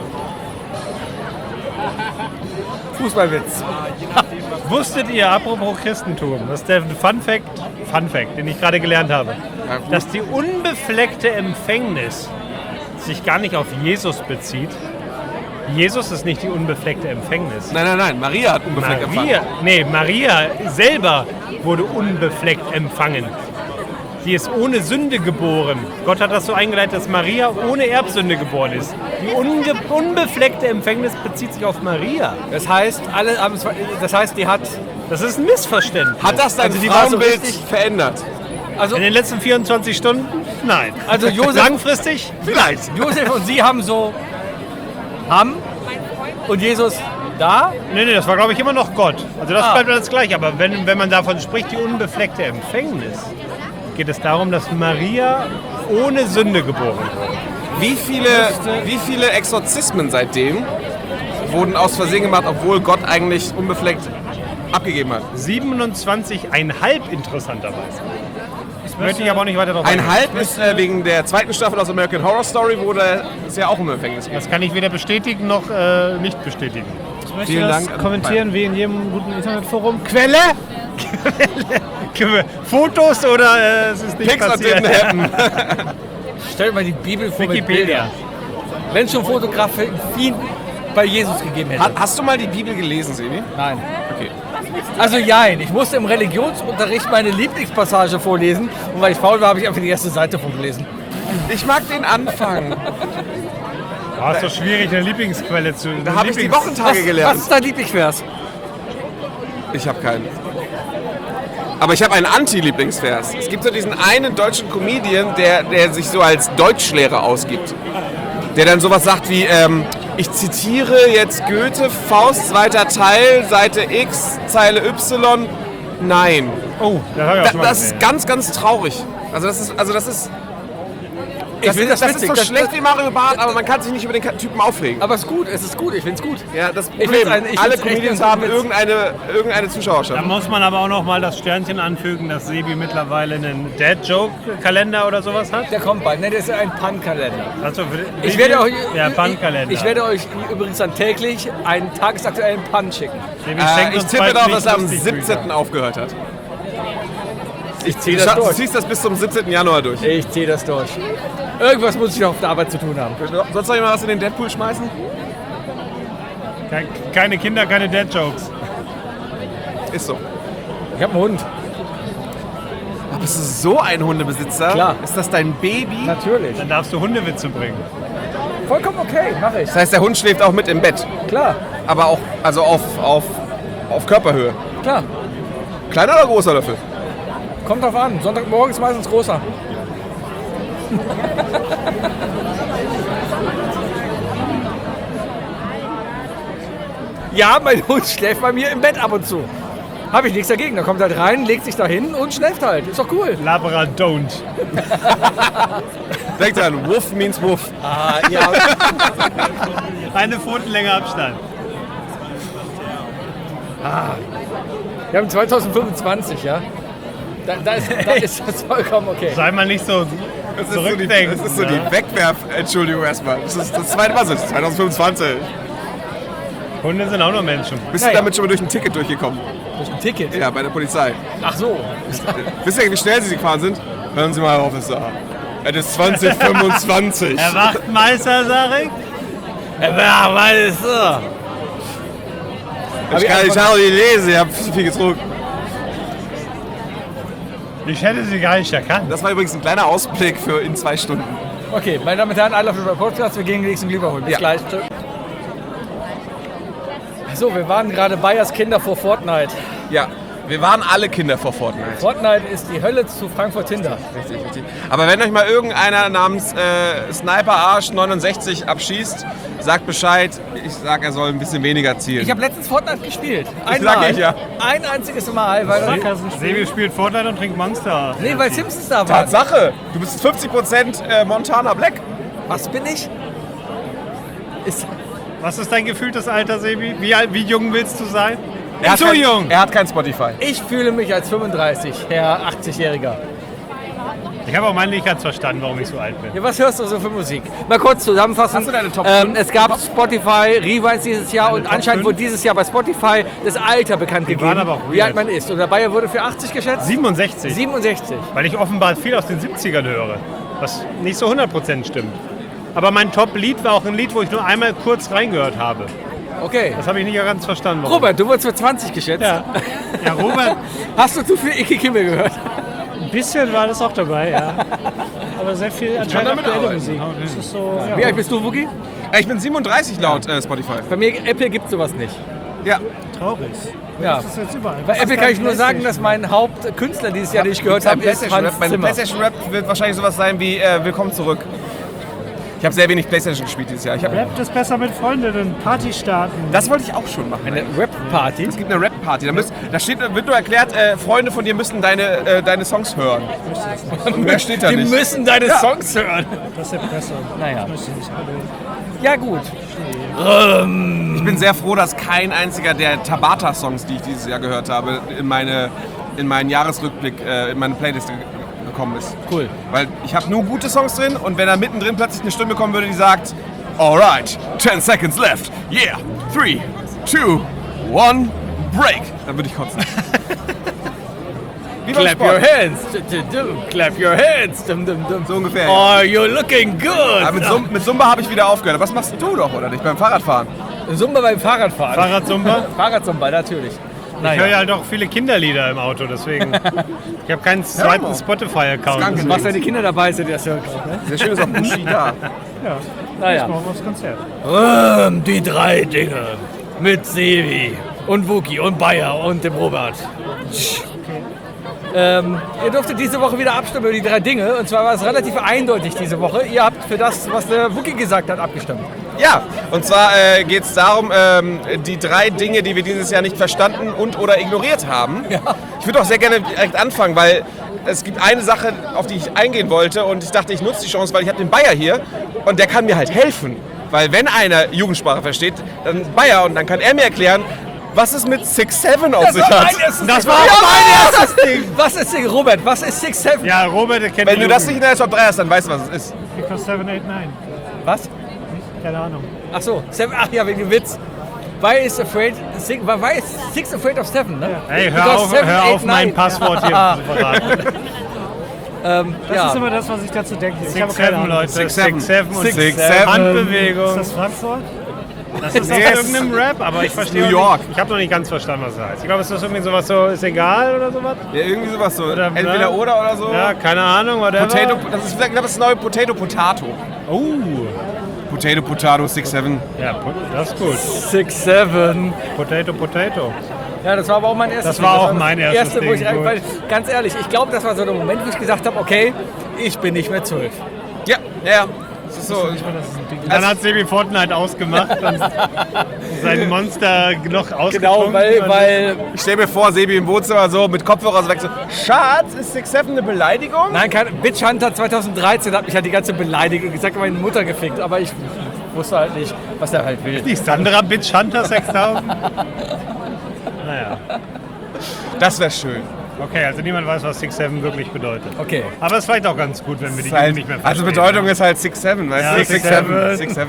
Fußballwitz. Wusstet ihr, apropos Christentum, das ist der Fun Fact, den ich gerade gelernt habe, dass die unbefleckte Empfängnis sich gar nicht auf Jesus bezieht? Jesus ist nicht die unbefleckte Empfängnis. Nein. Maria hat unbefleckt empfangen. Maria selber wurde unbefleckt empfangen. Sie ist ohne Sünde geboren. Gott hat das so eingeleitet, dass Maria ohne Erbsünde geboren ist. Die unbefleckte Empfängnis bezieht sich auf Maria. Das heißt, die hat. Das ist ein Missverständnis. Hat das dein Also die war so Frauenbild richtig- verändert? Also, In den letzten 24 Stunden? Nein. also Josef, Langfristig? Vielleicht. Josef und sie haben und Jesus da. Nee, das war, glaube ich, immer noch Gott. Also das Ah. bleibt alles gleich. Aber wenn man davon spricht, die unbefleckte Empfängnis, geht es darum, dass Maria ohne Sünde geboren wurde. Wie viele Exorzismen seitdem wurden aus Versehen gemacht, obwohl Gott eigentlich unbefleckt abgegeben hat? 27,5 interessanterweise. Das möchte ich aber auch nicht weiter drauf eingehen. Einhalb ist wegen der zweiten Staffel aus American Horror Story, wo es ja auch um Empfängnis geht. Das kann ich weder bestätigen noch nicht bestätigen. Ich möchte Vielen das Dank. kommentieren wie in jedem guten Internetforum. Quelle! Fotos oder es ist nicht Pics und passiert? didn't happen. Stellt mal die Bibel vor mit Wikipedia. Bildern. Wenn es schon Fotografien bei Jesus gegeben hätte. Hast du mal die Bibel gelesen, Sebi? Nein. Okay. Also jein, ich musste im Religionsunterricht meine Lieblingspassage vorlesen und weil ich faul war, habe ich einfach die erste Seite vorgelesen. Ich mag den Anfang. Oh, ist doch schwierig, eine Lieblingsquelle zu... Da habe ich die Wochentage Was gelernt. ist dein Lieblingsvers? Ich habe keinen. Aber ich habe einen Anti-Lieblingsvers. Es gibt so diesen einen deutschen Comedian, der sich so als Deutschlehrer ausgibt. Der dann sowas sagt wie, ich zitiere jetzt Goethe, Faust, zweiter Teil, Seite X, Zeile Y. Nein. Oh, das habe ich auch schon mal Das gesehen. ist ganz, ganz traurig. Also das ist Das, find das ist witzig. so schlecht wie Mario Barth, aber man kann sich nicht über den Typen aufregen. Aber es ist gut, es ist gut, ich find's gut. Ja, das find's Problem, ich alle find's echt Comedians einen haben guten Witz. irgendeine Zuschauerschaft. Da muss man aber auch noch mal das Sternchen anfügen, dass Sebi mittlerweile einen Dad-Joke-Kalender oder sowas hat. Der kommt bald, ne, das ist ein Pun-Kalender. Also, Ich werde euch, ja, Pun-Kalender. ich werde euch übrigens dann täglich einen tagesaktuellen Pun schicken. Sebi schenkt Ich uns tippe bald darauf, nicht dass er am lustig 17. Bücher. aufgehört hat. Ich ziehe Du ziehst das bis zum 17. Januar durch. Ich ziehe das durch. Irgendwas muss ich noch auf der Arbeit zu tun haben. Sollst du noch jemand was in den Deadpool schmeißen? Keine Kinder, keine Dad-Jokes. Ist so. Ich habe einen Hund. Ach, bist du so ein Hundebesitzer? Klar. Ist das dein Baby? Natürlich. Dann darfst du Hundewitze bringen. Vollkommen okay, mache ich. Das heißt, der Hund schläft auch mit im Bett. Klar, Aber auch also auf Körperhöhe. klar. Kleiner oder großer Löffel? Kommt drauf an. Sonntagmorgen ist meistens großer. Ja, mein Hund schläft bei mir im Bett ab und zu. Habe ich nichts dagegen. Da kommt halt rein, legt sich da hin und schläft halt. Ist doch cool. Labra don't. Denkt dran, Wuff means Wuff. Ah, ja. Eine Pfotenlänge Abstand. Wir haben 2025, ja. Da ist das vollkommen okay. Sei mal nicht so Das ist so die, zurückdenken. das ist so die Wegwerf-Entschuldigung erstmal. Das ist das zweite Mal, 2025. Hunde sind auch nur Menschen. Bist du damit schon mal durch ein Ticket durchgekommen? Durch ein Ticket. Ja, bei der Polizei. Ach so. Wisst ihr, wie schnell sie gefahren sind? Hören Sie mal auf, Officer. Es ist 2025. Herr Wachtmeister, sag ich. Ja, weißt du. Ich kann nicht auch nicht lesen, ich habe viel getrunken. Ich hätte sie gar nicht erkannt. Das war übrigens ein kleiner Ausblick für in 2 Stunden. Okay, meine Damen und Herren, I Love You Podcast. Wir gehen gleich zum Glühwein. Bis Ja. gleich. Tschö. So, wir waren gerade Bayers Kinder vor Fortnite. Ja, wir waren alle Kinder vor Fortnite. Fortnite ist die Hölle zu Frankfurt Tinder. Richtig, richtig. Aber wenn euch mal irgendeiner namens Sniper Arsch 69 abschießt, sagt Bescheid. Ich sag, er soll ein bisschen weniger zielen. Ich habe letztens Fortnite gespielt. sag Einmal. ich ja. Ein einziges Mal, weil, Sebi spielt Fortnite und trinkt Monster. nee, weil Simpsons da waren. Tatsache, du bist 50% Montana Black. Was bin ich? Ist, Was ist dein gefühltes Alter, Sebi? Wie jung willst du sein? Er Zu hat jung. Er hat kein Spotify. ich fühle mich als 35, Herr 80-Jähriger. Ich habe auch mal nicht ganz verstanden, warum ich so alt bin. Ja, was hörst du so für Musik? Mal kurz zusammenfassen. Hast du deine Top 5? Es gab Spotify Rewinds dieses Jahr und Top anscheinend 5? wurde dieses Jahr bei Spotify das Alter bekannt gegeben, waren aber auch wie alt weird. man ist. Und der Bayer wurde für 80 geschätzt? 67. 67. Weil ich offenbar viel aus den 70ern höre. Was nicht so 100% stimmt. Aber mein Top-Lied war auch ein Lied, wo ich nur einmal kurz reingehört habe. Okay. Das habe ich nicht ganz verstanden. Warum. Robert, du wurdest für 20 geschätzt. Ja. Ja, Robert, Hast du zu viel Icke Kimmel gehört? Ein bisschen war das auch dabei, ja. Aber sehr viel anscheinend damit aktuelle arbeiten. Musik. Das ist so, Wie ja, alt bist du, Wookie? Ich bin 37 laut Spotify. Bei mir, Apple gibt sowas nicht. Ja. traurig. Ja. Das ist jetzt überall. Bei Apple kann ich nur sagen, dass mein Hauptkünstler dieses Jahr, den ich gehört habe, ist PlayStation Hans Rap. Mein Zimmer. PlayStation Rap wird wahrscheinlich sowas sein wie Willkommen zurück. Ich habe sehr wenig PlayStation gespielt dieses Jahr. Rappt ist besser mit Freundinnen, Party starten. Das wollte ich auch schon machen. Eine Rap-Party. Es gibt eine Rap-Party. Wird nur erklärt, Freunde von dir müssen deine Songs hören. Und mehr steht da Die nicht. müssen deine Ja. Songs hören. Das ist Erpressung. Naja. Möchte ich nicht erleben. Ja, gut. Ich bin sehr froh, dass kein einziger der Tabata-Songs, die ich dieses Jahr gehört habe, in meinen Jahresrückblick, in meine Playlist gekommen ist. Cool. Weil ich habe nur gute Songs drin und wenn da mittendrin plötzlich eine Stimme kommen würde, die sagt, alright, 10 seconds left, yeah, 3, 2, 1, break, dann würde ich kotzen. Wie beim Clap Sport. your hands. Clap your hands. So ungefähr. Ja. Oh, you're looking good. Aber mit Zumba habe ich wieder aufgehört. Was machst du doch, oder nicht? Beim Fahrradfahren? Zumba beim Fahrradfahren. Fahrradzumba. Fahrradzumba, natürlich. Ich höre ja halt auch viele Kinderlieder im Auto, deswegen. Ich habe keinen zweiten mal. Spotify-Account. Danke. Du machst, wenn die Kinder dabei sind, das hört. Ne? Sehr schön ist auch Buschi da. Naja. Machen wir das Konzert. Die 3 Dinge mit Sevi und Wookie und Bayer und dem Robert. Ihr durftet diese Woche wieder abstimmen über die 3 Dinge. Und zwar war es relativ eindeutig diese Woche. Ihr habt für das, was der Wookie gesagt hat, abgestimmt. Ja, und zwar geht es darum, die 3 Dinge, die wir dieses Jahr nicht verstanden und oder ignoriert haben. Ja. Ich würde auch sehr gerne direkt anfangen, weil es gibt eine Sache, auf die ich eingehen wollte und ich dachte, ich nutze die Chance, weil ich habe den Bayer hier und der kann mir halt helfen. Weil wenn einer Jugendsprache versteht, dann Bayer und dann kann er mir erklären, was es mit 6-7 auf sich hat. Das war auch mein erstes Ding. Was ist Ding, Robert? Was ist 6-7? Ja, Robert kennt Wenn du das nicht in der Top 3 hast, dann weißt du, was es ist. Because 7, 8, 9. Was? Keine Ahnung. Ach so, ach ja, wegen dem Witz. Why is 6 afraid of 7, ne? Hey, Because seven, hör eight, auf mein nine. Passwort hier zu verraten. Das ist immer das, was ich dazu denke. Ich habe keine 6-7, Ahnung. Leute. 6-7 und 6-7. Handbewegung. Ist das Frankfurt? Das ist aus irgendeinem Rap, aber ich verstehe New York. Ich habe noch nicht ganz verstanden, was das heißt. Ich glaube, es ist irgendwie sowas so, ist egal oder sowas? Ja, irgendwie sowas so. Oder, Entweder oder so. Ja, keine Ahnung, whatever. Potato, das ist vielleicht das neue Potato Potato. Oh. Potato Potato 6-7. Ja, das ist gut. 6-7. Potato. Ja, das war aber auch mein erstes Das war auch mein erstes Wo ich, Ding, weil, ganz ehrlich, ich glaube, das war so der Moment, wo ich gesagt habe, okay, ich bin nicht mehr 12. Ja, ja. Das ist so. Dann hat Sebi Fortnite ausgemacht und sein Monster noch ausgetrunken. Genau, weil Ich stelle mir vor, Sebi im Wohnzimmer so mit Kopfhörer so weg so, Schatz, ist 6-7 eine Beleidigung? nein, kein Bitch Hunter 2013 hat mich halt die ganze Beleidigung gesagt, meine Mutter gefickt, aber ich wusste halt nicht, was er halt will. Die Sandra Bitch Hunter 6000. Naja. Das wäre schön. Okay, also niemand weiß, was 6-7 wirklich bedeutet. Okay. Aber es ist vielleicht auch ganz gut, wenn wir die Ist halt, Jugend nicht mehr verstehen. also Bedeutung ist halt 6-7, weißt Ja, du? 6-7. 6-7.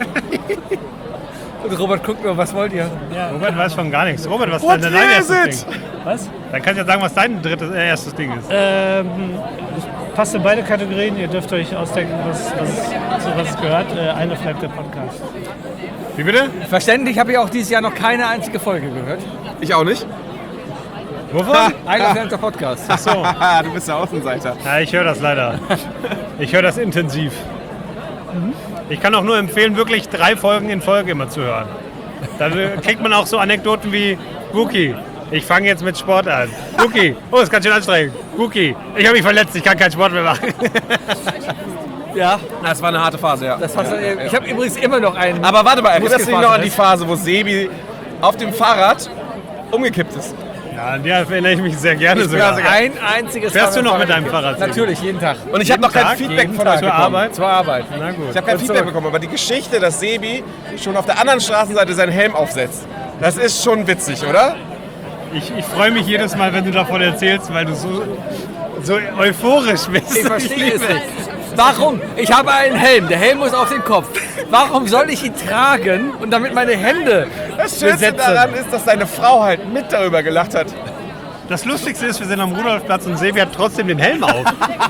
Und Robert, guckt nur, was wollt ihr? Robert weiß von gar nichts. Robert, was ist What denn dein is erstes it? Ding? Was? Dann kannst du ja sagen, was dein erstes Ding ist. Passt in beide Kategorien. Ihr dürft euch ausdenken, zu was es gehört. Eine bleibt der Podcast. Wie bitte? Verständlich habe ich auch dieses Jahr noch keine einzige Folge gehört. Ich auch nicht. Wovon? Einer der Podcast. Ach so. Du bist der Außenseiter. Ja, ich höre das leider. Ich höre das intensiv. Ich kann auch nur empfehlen, wirklich 3 Folgen in Folge immer zu hören. Dann kriegt man auch so Anekdoten wie Wookie, ich fange jetzt mit Sport an. Wookie, oh, ist ganz schön anstrengend. Wookie, ich habe mich verletzt, ich kann keinen Sport mehr machen. Ja, Das war eine harte Phase, ja. das war's. Ich habe übrigens immer noch einen. Aber warte mal, erinnerst du dich noch an die Muskelfaser. Phase, wo Sebi auf dem Fahrrad umgekippt ist? Ja, an die erinnere ich mich sehr gerne sogar. Ein einziges Fährst du noch mit Fahrrad- deinem Fahrrad, Sebi? Natürlich, jeden Tag. Und ich habe noch kein Tag, Feedback jeden von Tag euch zur bekommen. Arbeit? Zur Arbeit. Na gut. Ich habe kein Feedback bekommen, aber die Geschichte, dass Sebi schon auf der anderen Straßenseite seinen Helm aufsetzt, das ist schon witzig, oder? Ich freue mich jedes Mal, wenn du davon erzählst, weil du so euphorisch bist. Ich verstehe es nicht. Warum? Ich habe einen Helm. Der Helm muss auf den Kopf. Warum soll ich ihn tragen und damit meine Hände Das Schönste besetzen? daran ist, dass deine Frau halt mit darüber gelacht hat. Das Lustigste ist, wir sind am Rudolfplatz und Sebi hat trotzdem den Helm auf.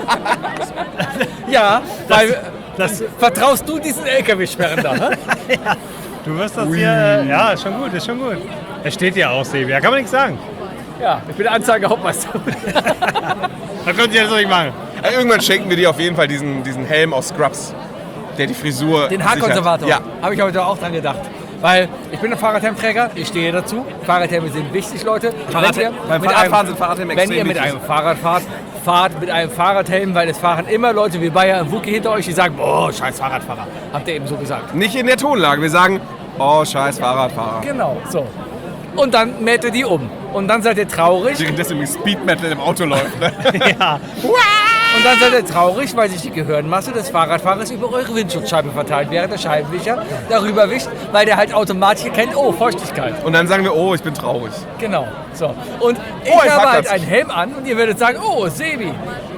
Ja, weil Das, vertraust du diesen LKW-Sperren da? Ne? du wirst das hier... ja, ist schon gut, ist schon gut. Er steht ja auch, Sebi, da kann man nichts sagen. Ja, ich bin Anzeigehauptmeister. Da können Sie jetzt nicht machen. Irgendwann schenken wir dir auf jeden Fall diesen Helm aus Scrubs, der die Frisur Den sichert. Haarkonservator. Ja. Habe ich heute auch dran gedacht. Weil ich bin ein Fahrradhelmträger, ich stehe dazu. Fahrradhelme sind wichtig, Leute. Beim Fahrradfahren sind Fahrradhelme Wenn extrem ihr mit wichtig. einem Fahrrad fahrt, fahrt mit einem Fahrradhelm, weil es fahren immer Leute wie Bayer und Wookie hinter euch, die sagen, boah, scheiß Fahrradfahrer. Habt ihr eben so gesagt. Nicht in der Tonlage. Wir sagen, oh, scheiß Fahrradfahrer. Genau, so. Und dann mäht ihr die um. Und dann seid ihr traurig. Währenddessen wie Speed Metal im Auto läuft. Ne? Ja. Und dann seid ihr traurig, weil sich die Gehirnmasse des Fahrradfahrers über eure Windschutzscheibe verteilt, während der Scheibenwischer darüber wischt, weil der halt automatisch erkennt, oh, Feuchtigkeit. Und dann sagen wir, oh, ich bin traurig. Genau. So. Und ich ein habe halt Parkplatz. einen Helm an und ihr werdet sagen, oh, Sebi.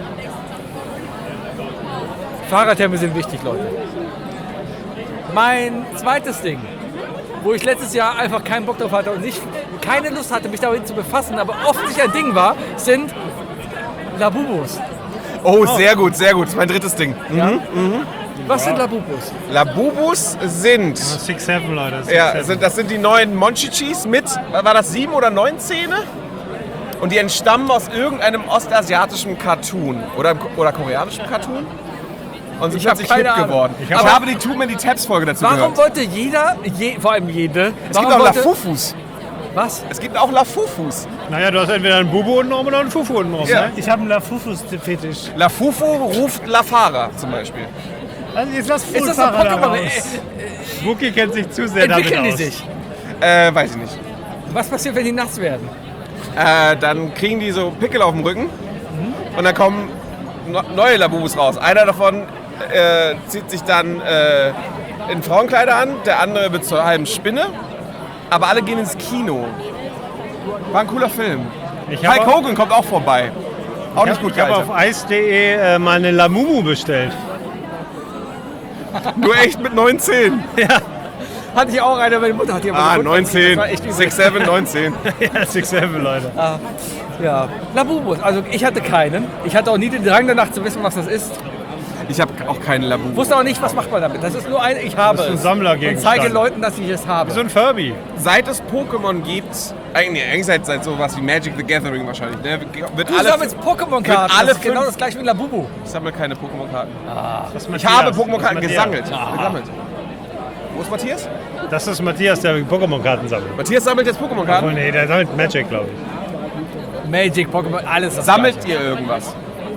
Fahrradhelme sind wichtig, Leute. Mein zweites Ding, wo ich letztes Jahr einfach keinen Bock drauf hatte und keine Lust hatte, mich damit zu befassen, aber offensichtlich ein Ding war, sind Labubus. Oh, sehr gut, sehr gut. Das ist mein drittes Ding. Was sind Labubus? Labubus sind, 6-7, Leute. 6-7. das sind die neuen Monchichis mit, war das 7 oder 9 Zähne? Und die entstammen aus irgendeinem ostasiatischen Cartoon oder koreanischen Cartoon. Und sind Ich hab plötzlich keine hip Ahnung. geworden. Ich Aber- habe die Too Many Tabs Folge dazu Warum gehört. wollte jeder, vor allem jede, Es gibt warum auch wollte, Lafufus. was? Es gibt auch Lafufus. Naja, du hast entweder einen Bubu unten oder einen Fufu unten drauf. Ja. Ne? Ich habe einen Lafufus-Fetisch. Lafufu ruft Lafara zum Beispiel. Also jetzt lass Ist das ein Fullfahrer da Pokémon? raus. Wookie kennt sich zu sehr damit Entwickeln die aus. sich? Weiß ich nicht. Was passiert, wenn die nass werden? Dann kriegen die so Pickel auf dem Rücken und dann kommen neue Labubus raus. Einer davon zieht sich dann in Frauenkleider an, der andere wird zur halben Spinne. Aber alle gehen ins Kino. War ein cooler Film. Hulk Hogan kommt auch vorbei. Auch nicht gut Ich habe gealtert. auf ice.de mal eine Lamumu bestellt. Nur echt mit 19. Hatte ich auch eine, meine Mutter hat die aber gefunden. 19. Das war echt übel. 6'7", 19. Ja, 6'7", Leute. Ja. Labubus, also ich hatte keinen. Ich hatte auch nie den Drang danach zu wissen, was das ist. Ich habe auch keine Labubu. Wusste auch nicht, was macht man damit. Das ist nur ich habe Das ist ein es. Sammlergegenstand. Und zeige Leuten, dass ich es habe. So ein Furby. Seit es Pokémon gibt, eigentlich seit sowas wie Magic the Gathering wahrscheinlich, ne, wird Du alle... sammelst Pokémon-Karten. alle Das ist genau fünf- das gleiche wie Labubu. Ich sammle keine Pokémon-Karten. Das ist Ich Matthias. habe Das Pokémon-Karten ist gesammelt. Matthias. Wo ist Matthias? Das ist Matthias, der Pokémon-Karten sammelt. Matthias sammelt jetzt Oh Pokémon-Karten. nee, der sammelt Magic, glaube ich. Magic, Pokémon, alles das Sammelt Gleiche. ihr irgendwas?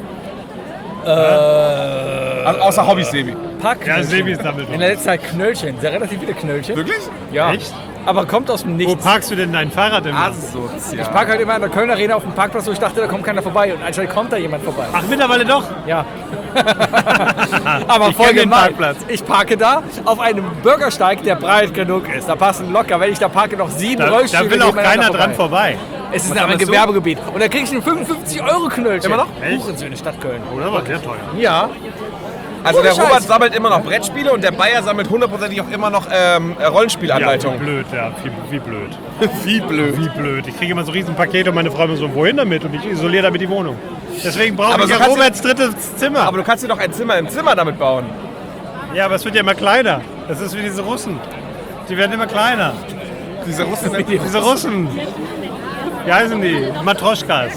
Also außer Hobbys, Sebi. Packknöllchen. Ja, Sebi sammelt In der letzten Zeit Knöllchen, sehr relativ viele Knöllchen. Wirklich? Ja. Echt? Aber kommt aus dem Wo Nichts. parkst du denn dein Fahrrad immer? Asozial. Ich parke halt immer an der Kölner Arena auf dem Parkplatz, wo ich dachte, da kommt keiner vorbei. Und anscheinend kommt da jemand vorbei. Ach, mittlerweile doch. Ja. Aber Ich voll kenn den gemein. Parkplatz. Ich parke da auf einem Bürgersteig, der breit genug ist. Da passen locker, wenn ich da parke, noch 7 Da Rollstühle. will auch nebeneinander keiner dran vorbei. Es ist Was aber ein sammelst du? Gewerbegebiet. Und da krieg ich einen 55-Euro-Knöllchen. Immer noch? Hurensöhne, Stadt Köln. Oder was? Sehr teuer. Ja. Also der Ohne Robert Scheiß. sammelt immer noch Brettspiele und der Bayer sammelt hundertprozentig auch immer noch Ja, Rollenspielanleitungen. wie blöd, ja. Wie blöd. Wie blöd. Wie blöd. Ich kriege immer so riesen Pakete und meine Frau immer so, wohin damit? Und ich isoliere damit die Wohnung. Deswegen brauche Aber ich so ja kannst du- Roberts drittes Zimmer. Aber du kannst dir doch ein Zimmer im Zimmer damit bauen. Ja, aber es wird ja immer kleiner. Das ist wie diese Russen. Die werden immer kleiner. Diese Russen Diese Russen. Wie heißen die? Matroschkas.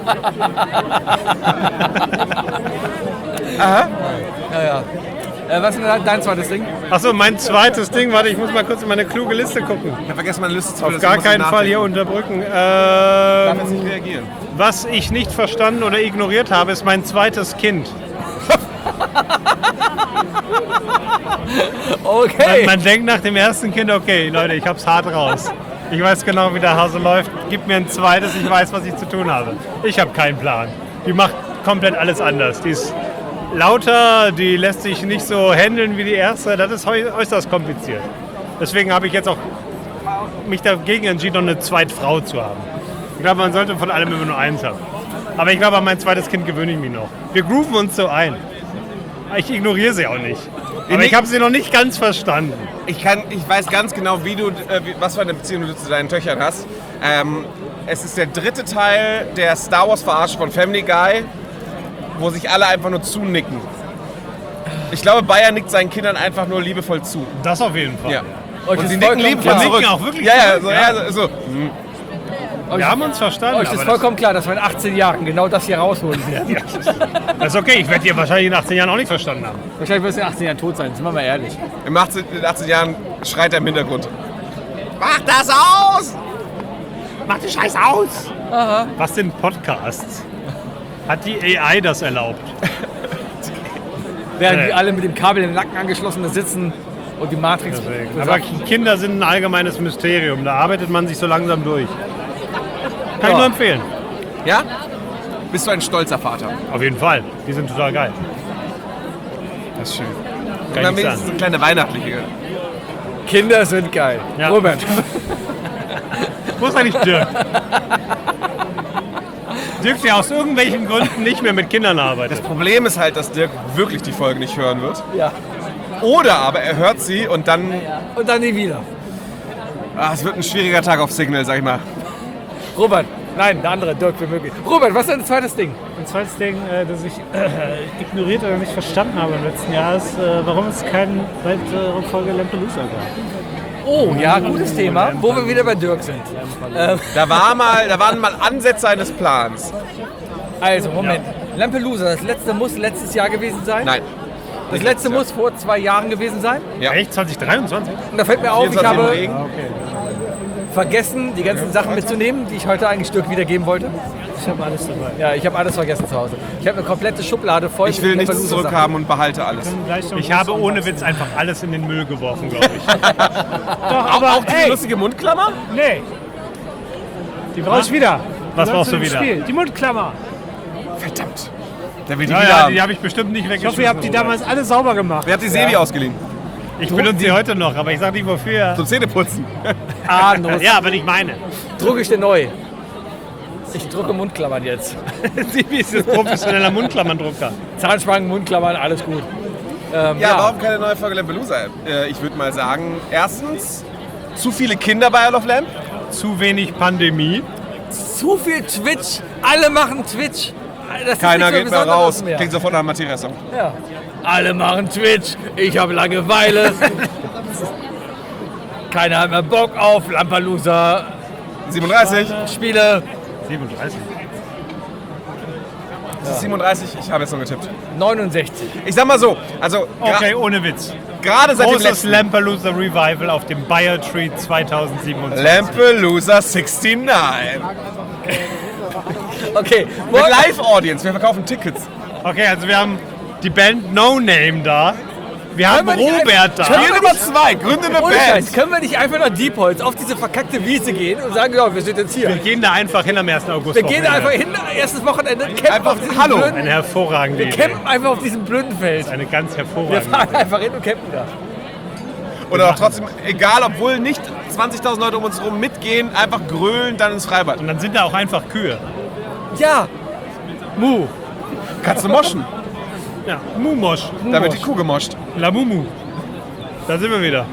Was ist denn dein zweites Ding? Achso, mein zweites Ding. Warte, ich muss mal kurz in meine kluge Liste gucken. Ich habe vergessen, meine Liste zu Auf führen, gar deswegen keinen muss ich Fall hier nachdenken. unterbrücken. Darf jetzt nicht reagieren. Was ich nicht verstanden oder ignoriert habe, ist mein zweites Kind. Okay. Man denkt nach dem ersten Kind, okay, Leute, ich hab's hart raus. Ich weiß genau, wie der Hase läuft. Gib mir ein zweites, ich weiß, was ich zu tun habe. Ich habe keinen Plan. Die macht komplett alles anders. Die ist lauter, die lässt sich nicht so handeln wie die erste. Das ist äußerst kompliziert. Deswegen habe ich jetzt auch mich dagegen entschieden, noch eine Zweitfrau zu haben. Ich glaube, man sollte von allem immer nur eins haben. Aber ich glaube, an mein zweites Kind gewöhne ich mich noch. Wir grooven uns so ein. Ich ignoriere sie auch nicht. Aber ich habe sie noch nicht ganz verstanden. Ich weiß ganz genau, was für eine Beziehung du zu deinen Töchtern hast. Es ist der dritte Teil der Star Wars Verarsche von Family Guy, wo sich alle einfach nur zunicken. Ich glaube, Bayer nickt seinen Kindern einfach nur liebevoll zu. Das auf jeden Fall. Ja. Euch Und ist sie nicken vollkommen liebevoll klar. zurück. nicken auch wirklich Ja, ja, zurück, so, ja. ja, so. Wir haben uns verstanden. Euch ist aber vollkommen klar, dass wir in 18 Jahren genau das hier rausholen werden. das ist okay. Ich werde dir wahrscheinlich in 18 Jahren auch nicht verstanden haben. Wahrscheinlich wirst du in 18 Jahren tot sein, sind wir mal ehrlich. In 18 Jahren schreit er im Hintergrund. Mach das aus! Mach den Scheiß aus! Was sind Podcasts? Hat die AI das erlaubt? Während wir alle mit dem Kabel im Nacken angeschlossen sitzen und die Matrix. Aber Kinder sind ein allgemeines Mysterium. Da arbeitet man sich so langsam durch. Kann ich nur empfehlen. Ja? Bist du ein stolzer Vater? Auf jeden Fall. Die sind total geil. Das ist schön. Kann Und dann ich wenigstens sagen. eine kleine weihnachtliche. Kinder sind geil. Ja. Robert. Wo ist eigentlich Dirk? Dirk, der aus irgendwelchen Gründen nicht mehr mit Kindern arbeitet. Das Problem ist halt, dass Dirk wirklich die Folge nicht hören wird. Ja. Oder aber er hört sie und dann. Und dann nie wieder. Es wird ein schwieriger Tag auf Signal, sag ich mal. Robert. Nein, der andere, Dirk, für möglich. Robert, was ist dein zweites Ding? Ein zweites Ding, das ich ignoriert oder nicht verstanden habe im letzten Jahr, ist, warum es keine weitere Folge Lampelusa gab. Oh, ja, gutes Thema, wo wir wieder bei Dirk sind. Da waren mal Ansätze eines Plans. Also, Moment. Lampelusa, das letzte muss letztes Jahr gewesen sein? Nein. Das letzte muss vor 2 Jahren gewesen sein? Ja. Echt? 2023? Und da fällt mir auf, ich 24 im habe Regen. vergessen, die ganzen Sachen mitzunehmen, die ich heute eigentlich Dirk wiedergeben wollte. Ich habe alles dabei. Ja, ich habe alles vergessen zu Hause. Ich habe eine komplette Schublade voll Ich will mit nichts Lampelusa-Sachen. zurückhaben und behalte alles. Ich habe ohne Witz einfach alles in den Müll geworfen, glaube ich. Auch diese lustige Mundklammer? Nee. Die brauche ich wieder. Was Die brauchst du gehört zu wieder? dem Spiel. Die Mundklammer. Verdammt. Der will die Ja, wieder ja, haben. die habe ich bestimmt nicht Ich weggeschmissen. hoffe, ihr habt die damals alle sauber gemacht. Wer hat die Sebi ausgeliehen? Ich benutze sie heute noch, aber ich sag nicht wofür. Zum Zähneputzen. Anus. Ja, aber nicht meine. Drucke ich den neu. Ich drucke Mundklammern jetzt. Sebi ist jetzt professioneller Mundklammerdrucker. Zahnspangen, Mundklammern, alles gut. Ja, warum keine neue Folge Lampelusa? Ich würde mal sagen, erstens, zu viele Kinder bei Isle of Lamp. Zu wenig Pandemie. Zu viel Twitch. Alle machen Twitch. Das ist Keiner nichts geht mehr Besonderes raus. mehr. Klingt sofort nach Matthias-Song. Ja. Alle machen Twitch. Ich habe Langeweile. Keiner hat mehr Bock auf Lampelusa. 37. Spiele 37. Das ist 37, ich habe jetzt noch getippt. 69. Ich sag mal so, also Okay, ohne Witz. gerade seit dem Großes letzten Lampelusa Revival auf dem Bayer Treat 2027. Lampelusa 69. Okay, Mit morgen, Live-Audience, wir verkaufen Tickets. Okay, also wir haben die Band No Name da. Wir haben wir nicht Robert da. Können Spiel wir Nummer 2, gründe eine ohne Scheiß, Band. können wir nicht einfach nach Diepholz auf diese verkackte Wiese gehen und sagen, ja, wir sind jetzt hier. Wir gehen da einfach hin am 1. August. Wir gehen da einfach hin, erstes Wochenende, campen Einfach auf diesem Hallo. blöden, Eine hervorragende wir Idee. campen einfach auf diesem blöden Feld. Eine ganz Wir hervorragende fahren Idee. einfach hin und campen da. Oder auch trotzdem, egal, obwohl nicht 20.000 Leute um uns herum mitgehen, einfach grölen, dann ins Freibad. Und dann sind da auch einfach Kühe. Ja, Mu. Kannst du moschen, Ja, Mumosch. da wird die Kuh gemoscht. La Mumu. Da sind wir wieder.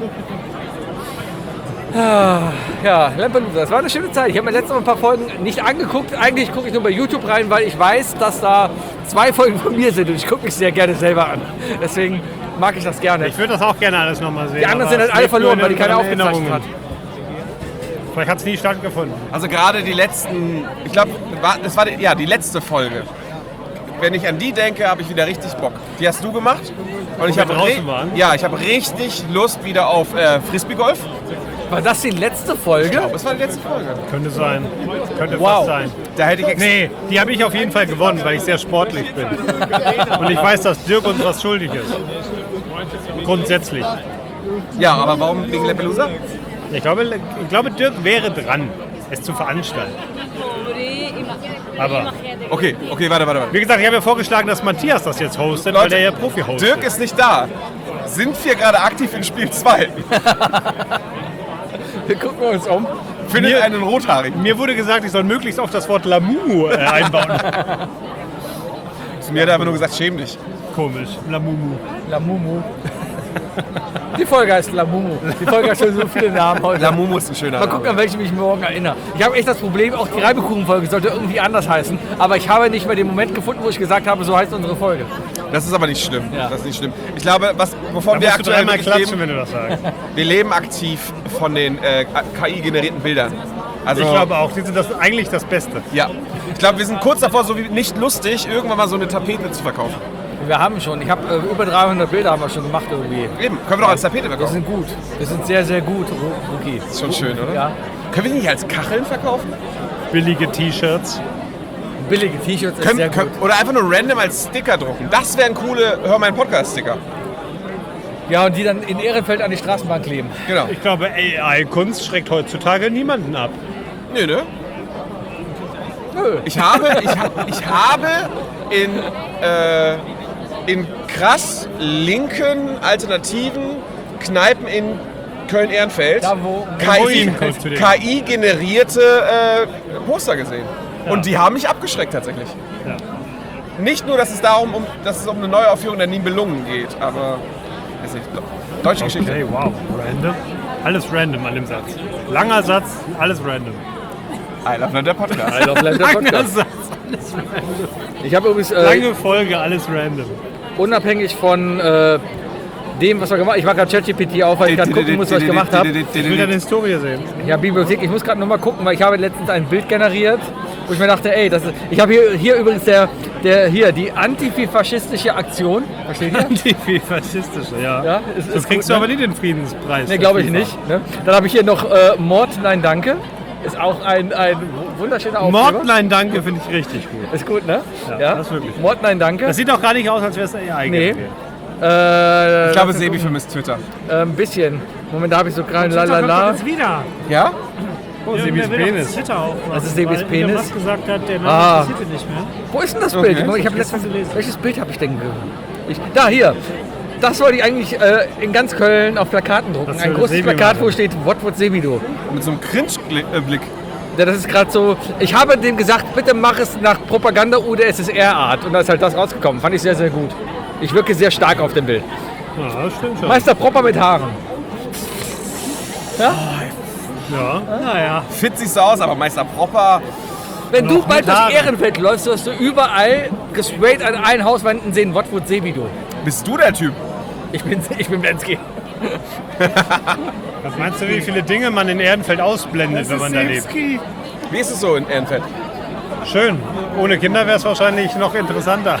Ja, Lampelusa, das war eine schöne Zeit. Ich habe mir letztes Mal ein paar Folgen nicht angeguckt. Eigentlich gucke ich nur bei YouTube rein, weil ich weiß, dass da 2 Folgen von mir sind und ich gucke mich sehr gerne selber an. Deswegen mag ich das gerne. Ich würde das auch gerne alles nochmal sehen. Die anderen aber sind halt es alle lebt nur verloren, in weil die keiner unseren aufgezeichnet hat. Erinnerungen. Vielleicht hat es nie stattgefunden. Also gerade die letzten, ich glaube, das war die letzte Folge. Wenn ich an die denke, habe ich wieder richtig Bock. Die hast du gemacht. Und ich wir habe draußen waren? ja, ich habe richtig Lust wieder auf Frisbee-Golf. War das die letzte Folge? Das war die letzte Folge. Könnte sein. Könnte Wow. fast sein. Da hätte ich Nee, die habe ich auf jeden Fall gewonnen, weil ich sehr sportlich bin. Und ich weiß, dass Dirk uns was schuldig ist. Grundsätzlich. Ja, aber warum wegen Lampelusa? Ich glaube, Dirk wäre dran, es zu veranstalten. Aber Okay, warte. wie gesagt, ich habe ja vorgeschlagen, dass Matthias das jetzt hostet, weil Leute, der ja Profi-Host Dirk ist nicht da. Sind wir gerade aktiv in Spiel 2? Wir gucken uns um. Findet einen Rothaarigen. Mir wurde gesagt, ich soll möglichst oft das Wort Lamumu einbauen. Zu mir hat er einfach nur gesagt, schäm dich. Komisch. Lamumu. Lamumu. Die Folge heißt Lamumu. Die Folge hat schon so viele Namen heute. Lamumu ist ein schöner Mal gucken, an welche ich mich morgen erinnere. Ich habe echt das Problem, auch die Reibekuchen-Folge sollte irgendwie anders heißen. Aber ich habe nicht mehr den Moment gefunden, wo ich gesagt habe, so heißt unsere Folge. Das ist aber nicht schlimm. Ja. Das ist nicht schlimm. Ich glaube, wovon Da wir musst du aktuell dreimal wirklich klatschen, leben, wenn du das sagst. wir leben aktiv von den KI-generierten Bildern. Also, Ich glaube auch, die sind eigentlich das Beste. ja. Ich glaube, wir sind kurz davor, so wie nicht lustig, irgendwann mal so eine Tapete zu verkaufen. Wir haben schon. Ich habe über 300 Bilder haben wir schon gemacht irgendwie. Eben, können wir doch als Tapete Wir verkaufen. sind gut. Wir sind sehr, sehr gut, Rookie. Ist schon schön, oder? Ja. Können wir die nicht als Kacheln verkaufen? Billige T-Shirts. Billige T-Shirts ist sehr gut. Oder einfach nur random als Sticker drucken. Das wären coole Hör meinen Podcast-Sticker. Ja, und die dann in Ehrenfeld an die Straßenbahn kleben. Genau. Ich glaube, AI-Kunst schreckt heutzutage niemanden ab. Nö, ne? Nö. Ich habe in krass linken alternativen Kneipen in Köln-Ehrenfeld Da, wo- KI-generierte Poster gesehen. Und die haben mich abgeschreckt tatsächlich. Ja. Nicht nur, dass es um eine Neuaufführung der Nibelungen geht, aber weiß nicht, deutsche Geschichte. Okay, wow. Random. Alles random an dem Satz. Langer Satz, alles random. I love der Podcast. I love Lamp, der Langer Podcast. Satz, alles random. Ich habe übrigens Lange Folge, alles random. unabhängig von dem, was wir gemacht haben, ich war gerade ChatGPT auf, weil ich gerade gucken muss, was ich gemacht habe. Ich will deine Historie sehen. Ja, Bibliothek, ich muss gerade noch mal gucken, weil ich habe letztens ein Bild generiert, wo ich mir dachte, ey, das ist, ich habe hier übrigens die antifaschistische Aktion, versteht ihr? Antifaschistische, ja. Ja, ist Das kriegst gut, du ne? aber nie den Friedenspreis. Ne, für glaube ich FIFA. nicht. Ne? Dann habe ich hier noch Mord, nein, danke. Ist auch ein wunderschöner Aufkleber. Mord, nein, danke, finde ich richtig gut. Ist gut, ne? Ja, das ist wirklich gut. Mord, nein, danke. Das sieht auch gar nicht aus, als wäre es AI. Nee. gewesen. Ich glaube, Sebi vermisst Twitter. Ein bisschen. Moment, da habe ich so gerade Twitter kommt lalala. jetzt wieder. Ja? Oh, Sebis Penis. Das ist Sebis Penis? Was gesagt hat, der Name interessiert ihn nicht mehr. Wo ist denn das Bild? Ich habe letztens gelesen. Welches Bild habe ich denn da, hier. Das wollte ich eigentlich in ganz Köln auf Plakaten drucken. Das Ein würde großes Sebi Plakat, machen. wo steht, what would Sebi do? Mit so einem Cringe-Blick. Ja, das ist gerade so, ich habe dem gesagt, bitte mach es nach Propaganda oder SSR-Art. Und da ist halt das rausgekommen. Fand ich sehr, sehr gut. Ich wirke sehr stark auf dem Bild. Ja, das stimmt schon. Meister Propper mit Haaren. Ja, naja. Fit siehst du aus, aber Meister Propper. Wenn du bald durch Haaren. Ehrenfeld läufst, wirst du überall gesprayt an allen Hauswänden sehen, what would Sebi do? Bist du der Typ? Ich bin Lenski. Was meinst du, wie viele Dinge man in Erdenfeld ausblendet, wenn man da lebt? Wie ist es so in Ehrenfeld? Schön. Ohne Kinder wäre es wahrscheinlich noch interessanter.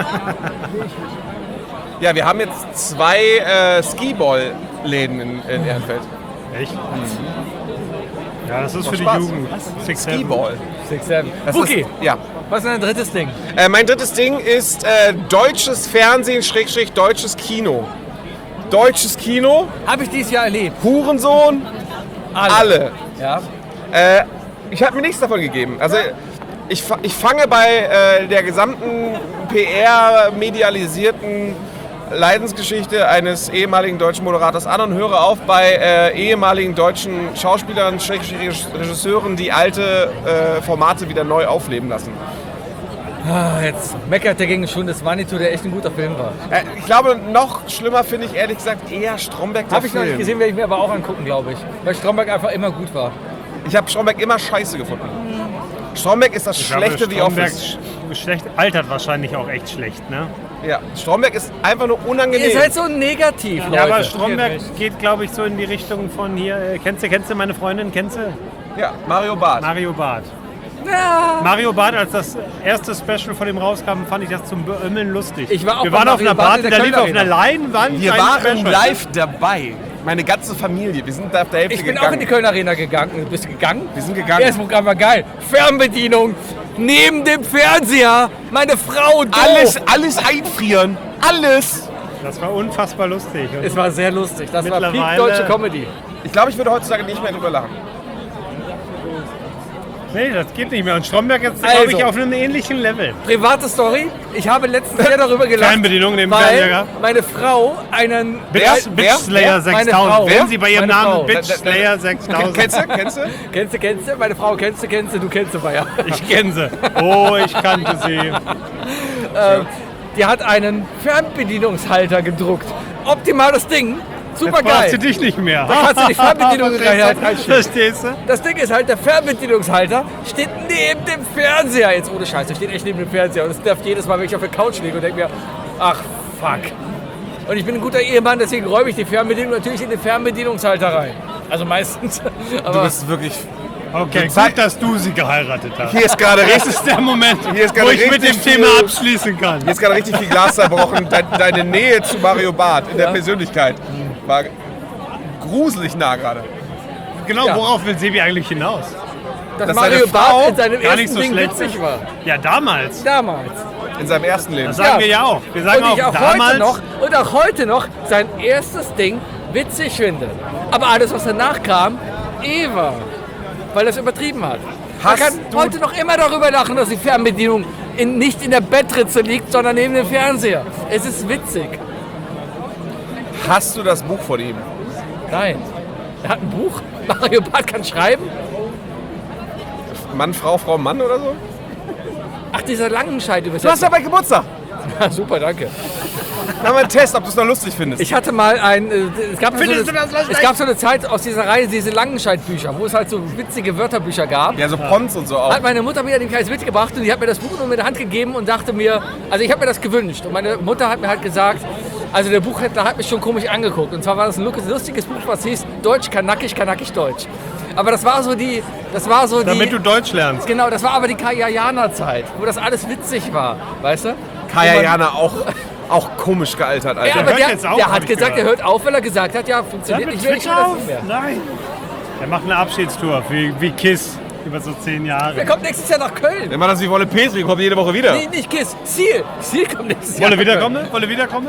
Ja, wir haben jetzt 2 Skiball-Läden in Ehrenfeld. Echt? Ja, das ist für die Spaß. Jugend. Skiball. 6-7. Das Buki, ist- Ja. was ist dein drittes Ding? Mein drittes Ding ist deutsches Fernsehen, / deutsches Kino. Deutsches Kino, Habe ich dieses Jahr erlebt. Hurensohn, alle. Ja. Ich habe mir nichts davon gegeben. Also ich fange bei der gesamten PR-medialisierten Leidensgeschichte eines ehemaligen deutschen Moderators an und höre auf bei ehemaligen deutschen Schauspielern, / Regisseuren, die alte Formate wieder neu aufleben lassen. Jetzt meckert der gegen schon das Manitou, der echt ein guter Film war. Ich glaube, noch schlimmer finde ich ehrlich gesagt eher Stromberg der Habe ich noch nicht Film. gesehen, werde ich mir aber auch angucken, glaube ich. Weil Stromberg einfach immer gut war. Ich habe Stromberg immer scheiße gefunden. Stromberg ist das Schlechte wie Office. Schlecht, altert wahrscheinlich auch echt schlecht, ne? Ja, Stromberg ist einfach nur unangenehm. Ihr seid so negativ, Leute. Ja, aber Stromberg geht, glaube ich, so in die Richtung von hier. Kennst du meine Freundin? Kennst du? Ja, Mario Barth. Mario Barth. Ja. Mario Barth, als das erste Special von ihm rauskam, fand ich das zum Beömmeln lustig. Ich war auch Wir bei waren auf Mario einer Barth Party, in der da lief auf Köln einer Leinwand Wir ein waren Special. live dabei. Meine ganze Familie. Wir sind da auf der Hälfte Ich bin gegangen. auch in die Köln Arena gegangen. Du bist gegangen? Wir sind gegangen. Erstes Programm war geil. Fernbedienung. Neben dem Fernseher. Meine Frau doof. Alles einfrieren. Alles. Das war unfassbar lustig. Und Es war sehr lustig. Das war Peak Mittlerweile- deutsche Comedy. Ich glaube, ich würde heutzutage nicht mehr drüber lachen. nee, das geht nicht mehr. Und Stromberg ist, glaube Also. ich, auf einem ähnlichen Level. Private Story. Ich habe letztens sehr darüber gelacht. Fernbedienung neben Fernseher weil gehabt. meine Frau einen... Bitch Slayer Meine 6000. Frau. Wenn Sie bei Ihrem Meine Namen Frau. Bitch Slayer 6000. Kennst du? Kennst du? Meine Frau kennst du? Du kennst sie, Bayer. Ich kenne sie. Oh, ich kannte sie. Die hat einen Fernbedienungshalter gedruckt. Optimales Ding. Super Jetzt brauchst geil. du dich nicht mehr. Da kannst du die Fernbedienung reinschieben. Verstehst du? Das Ding ist halt, der Fernbedienungshalter steht neben dem Fernseher. Jetzt ohne Scheiß, der steht echt neben dem Fernseher. Und das nervt jedes Mal, wenn ich auf der Couch liege und denke mir, ach fuck. Und ich bin ein guter Ehemann, deswegen räume ich die Fernbedienung natürlich in den Fernbedienungshalter rein. Also meistens. Du Aber bist wirklich... Okay, Zeit- gut, dass du sie geheiratet hast. Hier ist gerade Das richtig, ist der Moment, Hier ist wo gerade ich mit dem richtig Thema viel- abschließen kann. hier ist gerade richtig viel Glas zerbrochen. Deine Nähe zu Mario Barth in der Persönlichkeit war gruselig nah gerade. Genau, Ja. worauf will Sebi eigentlich hinaus? dass dass Mario seine Frau Barth in seinem gar nicht ersten so Ding schlecht witzig ist. war. Ja, damals. Damals. In seinem ersten Leben. Das sagen Ja. wir ja auch. Wir sagen Und ich auch damals. heute noch und auch heute noch sein erstes Ding witzig finde. Aber alles, was danach kam, Eva. Weil er es übertrieben hat. Man Hast kann du- heute noch immer darüber lachen, dass die Fernbedienung nicht in der Bettritze liegt, sondern neben dem Fernseher. Es ist witzig. Hast du das Buch von ihm? Nein. Er hat ein Buch. Mario Barth kann schreiben. Mann, Frau, Frau, Mann oder so? Ach, dieser Langenscheid Du hast übersetzt. dabei Geburtstag. Super, danke. Dann haben wir einen Test, ob du es noch lustig findest. Ich hatte mal es gab Findest du das lustig? es gab so eine Zeit aus dieser Reihe, diese Langenscheid-Bücher, wo es halt so witzige Wörterbücher gab. Ja, so Pons und so auch. Hat meine Mutter mir den Kreis mitgebracht und die hat mir das Buch nur in der Hand gegeben und dachte mir, also ich habe mir das gewünscht und meine Mutter hat mir halt gesagt, also der Buchhändler hat mich schon komisch angeguckt und zwar war das ein lustiges Buch, was hieß Deutsch kann nackig Deutsch. Aber das war so die, Damit du Deutsch lernst. genau, das war aber die Kajayana-Zeit, wo das alles witzig war, weißt du? Kaya Wo man- Jana auch komisch gealtert, Alter. Ja, aber hört der, jetzt auf, der hab hat ich gesagt, er gehört. hört auf, weil er gesagt hat, ja, funktioniert nicht mehr, ich will das nicht mehr. Nein. Er macht eine Abschiedstour wie Kiss über so 10 Jahre. Der kommt nächstes Jahr nach Köln. Der macht das wie Wolle Petri, kommt jede Woche wieder. Nee, nicht Kiss, Seal. Seal kommt nächstes Jahr Wolle nach Köln. wiederkommen? Wolle wiederkommen?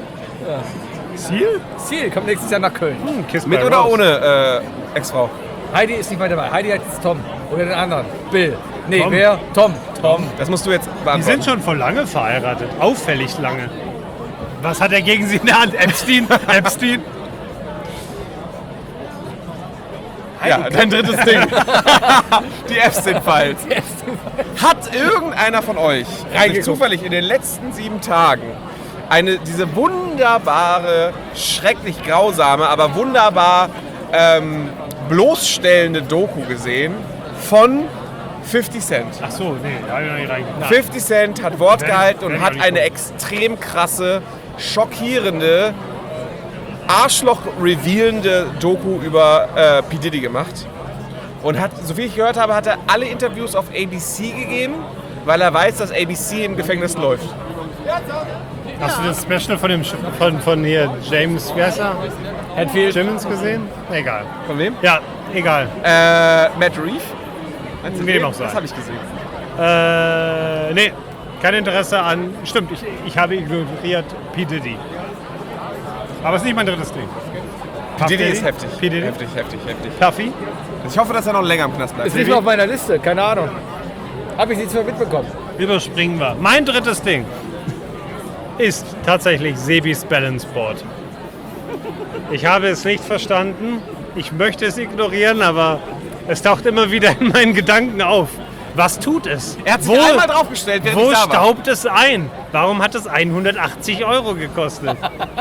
Ja. Ziel? Seal kommt nächstes Jahr nach Köln. Kiss Mit by oder Rose. ohne Ex-Frau? Heidi ist nicht mehr dabei. Heidi hat jetzt Tom. Oder den anderen. Bill. Nee, Tom. wer? Tom. Das musst du jetzt Die beantworten. sind schon vor lange verheiratet. Auffällig lange. Was hat er gegen sie in der Hand? Epstein? Epstein? Ja, dein drittes Ding. Die Epstein-Files. Hat irgendeiner von euch sich zufällig in den letzten 7 Tagen diese wunderbare, schrecklich grausame, aber wunderbar bloßstellende Doku gesehen von 50 Cent? Ach so, nee, da hab ich noch nicht reingeguckt. 50 Cent hat Wort gehalten und wenn hat ich eine gucke. extrem krasse, schockierende, Arschloch-revealende Doku über P. Diddy gemacht. Und hat, so wie ich gehört habe, hat er alle Interviews auf ABC gegeben, weil er weiß, dass ABC im Gefängnis läuft. Hast du das Special von hier, James, wie heißt er? Hetfield. Simmons gesehen? Egal. Von wem? Ja, egal. Matt Reeves? Meinst du Wie den? dem auch sei. Das habe ich gesehen. Nee, kein Interesse an. Stimmt, ich habe ignoriert P. Diddy. Aber es ist nicht mein drittes Ding. P. Diddy ist heftig. P. Diddy? Heftig. Puffy? Ich hoffe, dass er noch länger im Knast bleibt. Ist nicht mehr auf meiner Liste. Keine Ahnung. Habe ich nichts mehr mitbekommen. Überspringen wir. Mein drittes Ding ist tatsächlich Sebis Balance Board. Ich habe es nicht verstanden. Ich möchte es ignorieren, aber es taucht immer wieder in meinen Gedanken auf. Was tut es? Er hat sich einmal draufgestellt, während Wo ich da war. staubt es ein? Warum hat es 180 € gekostet?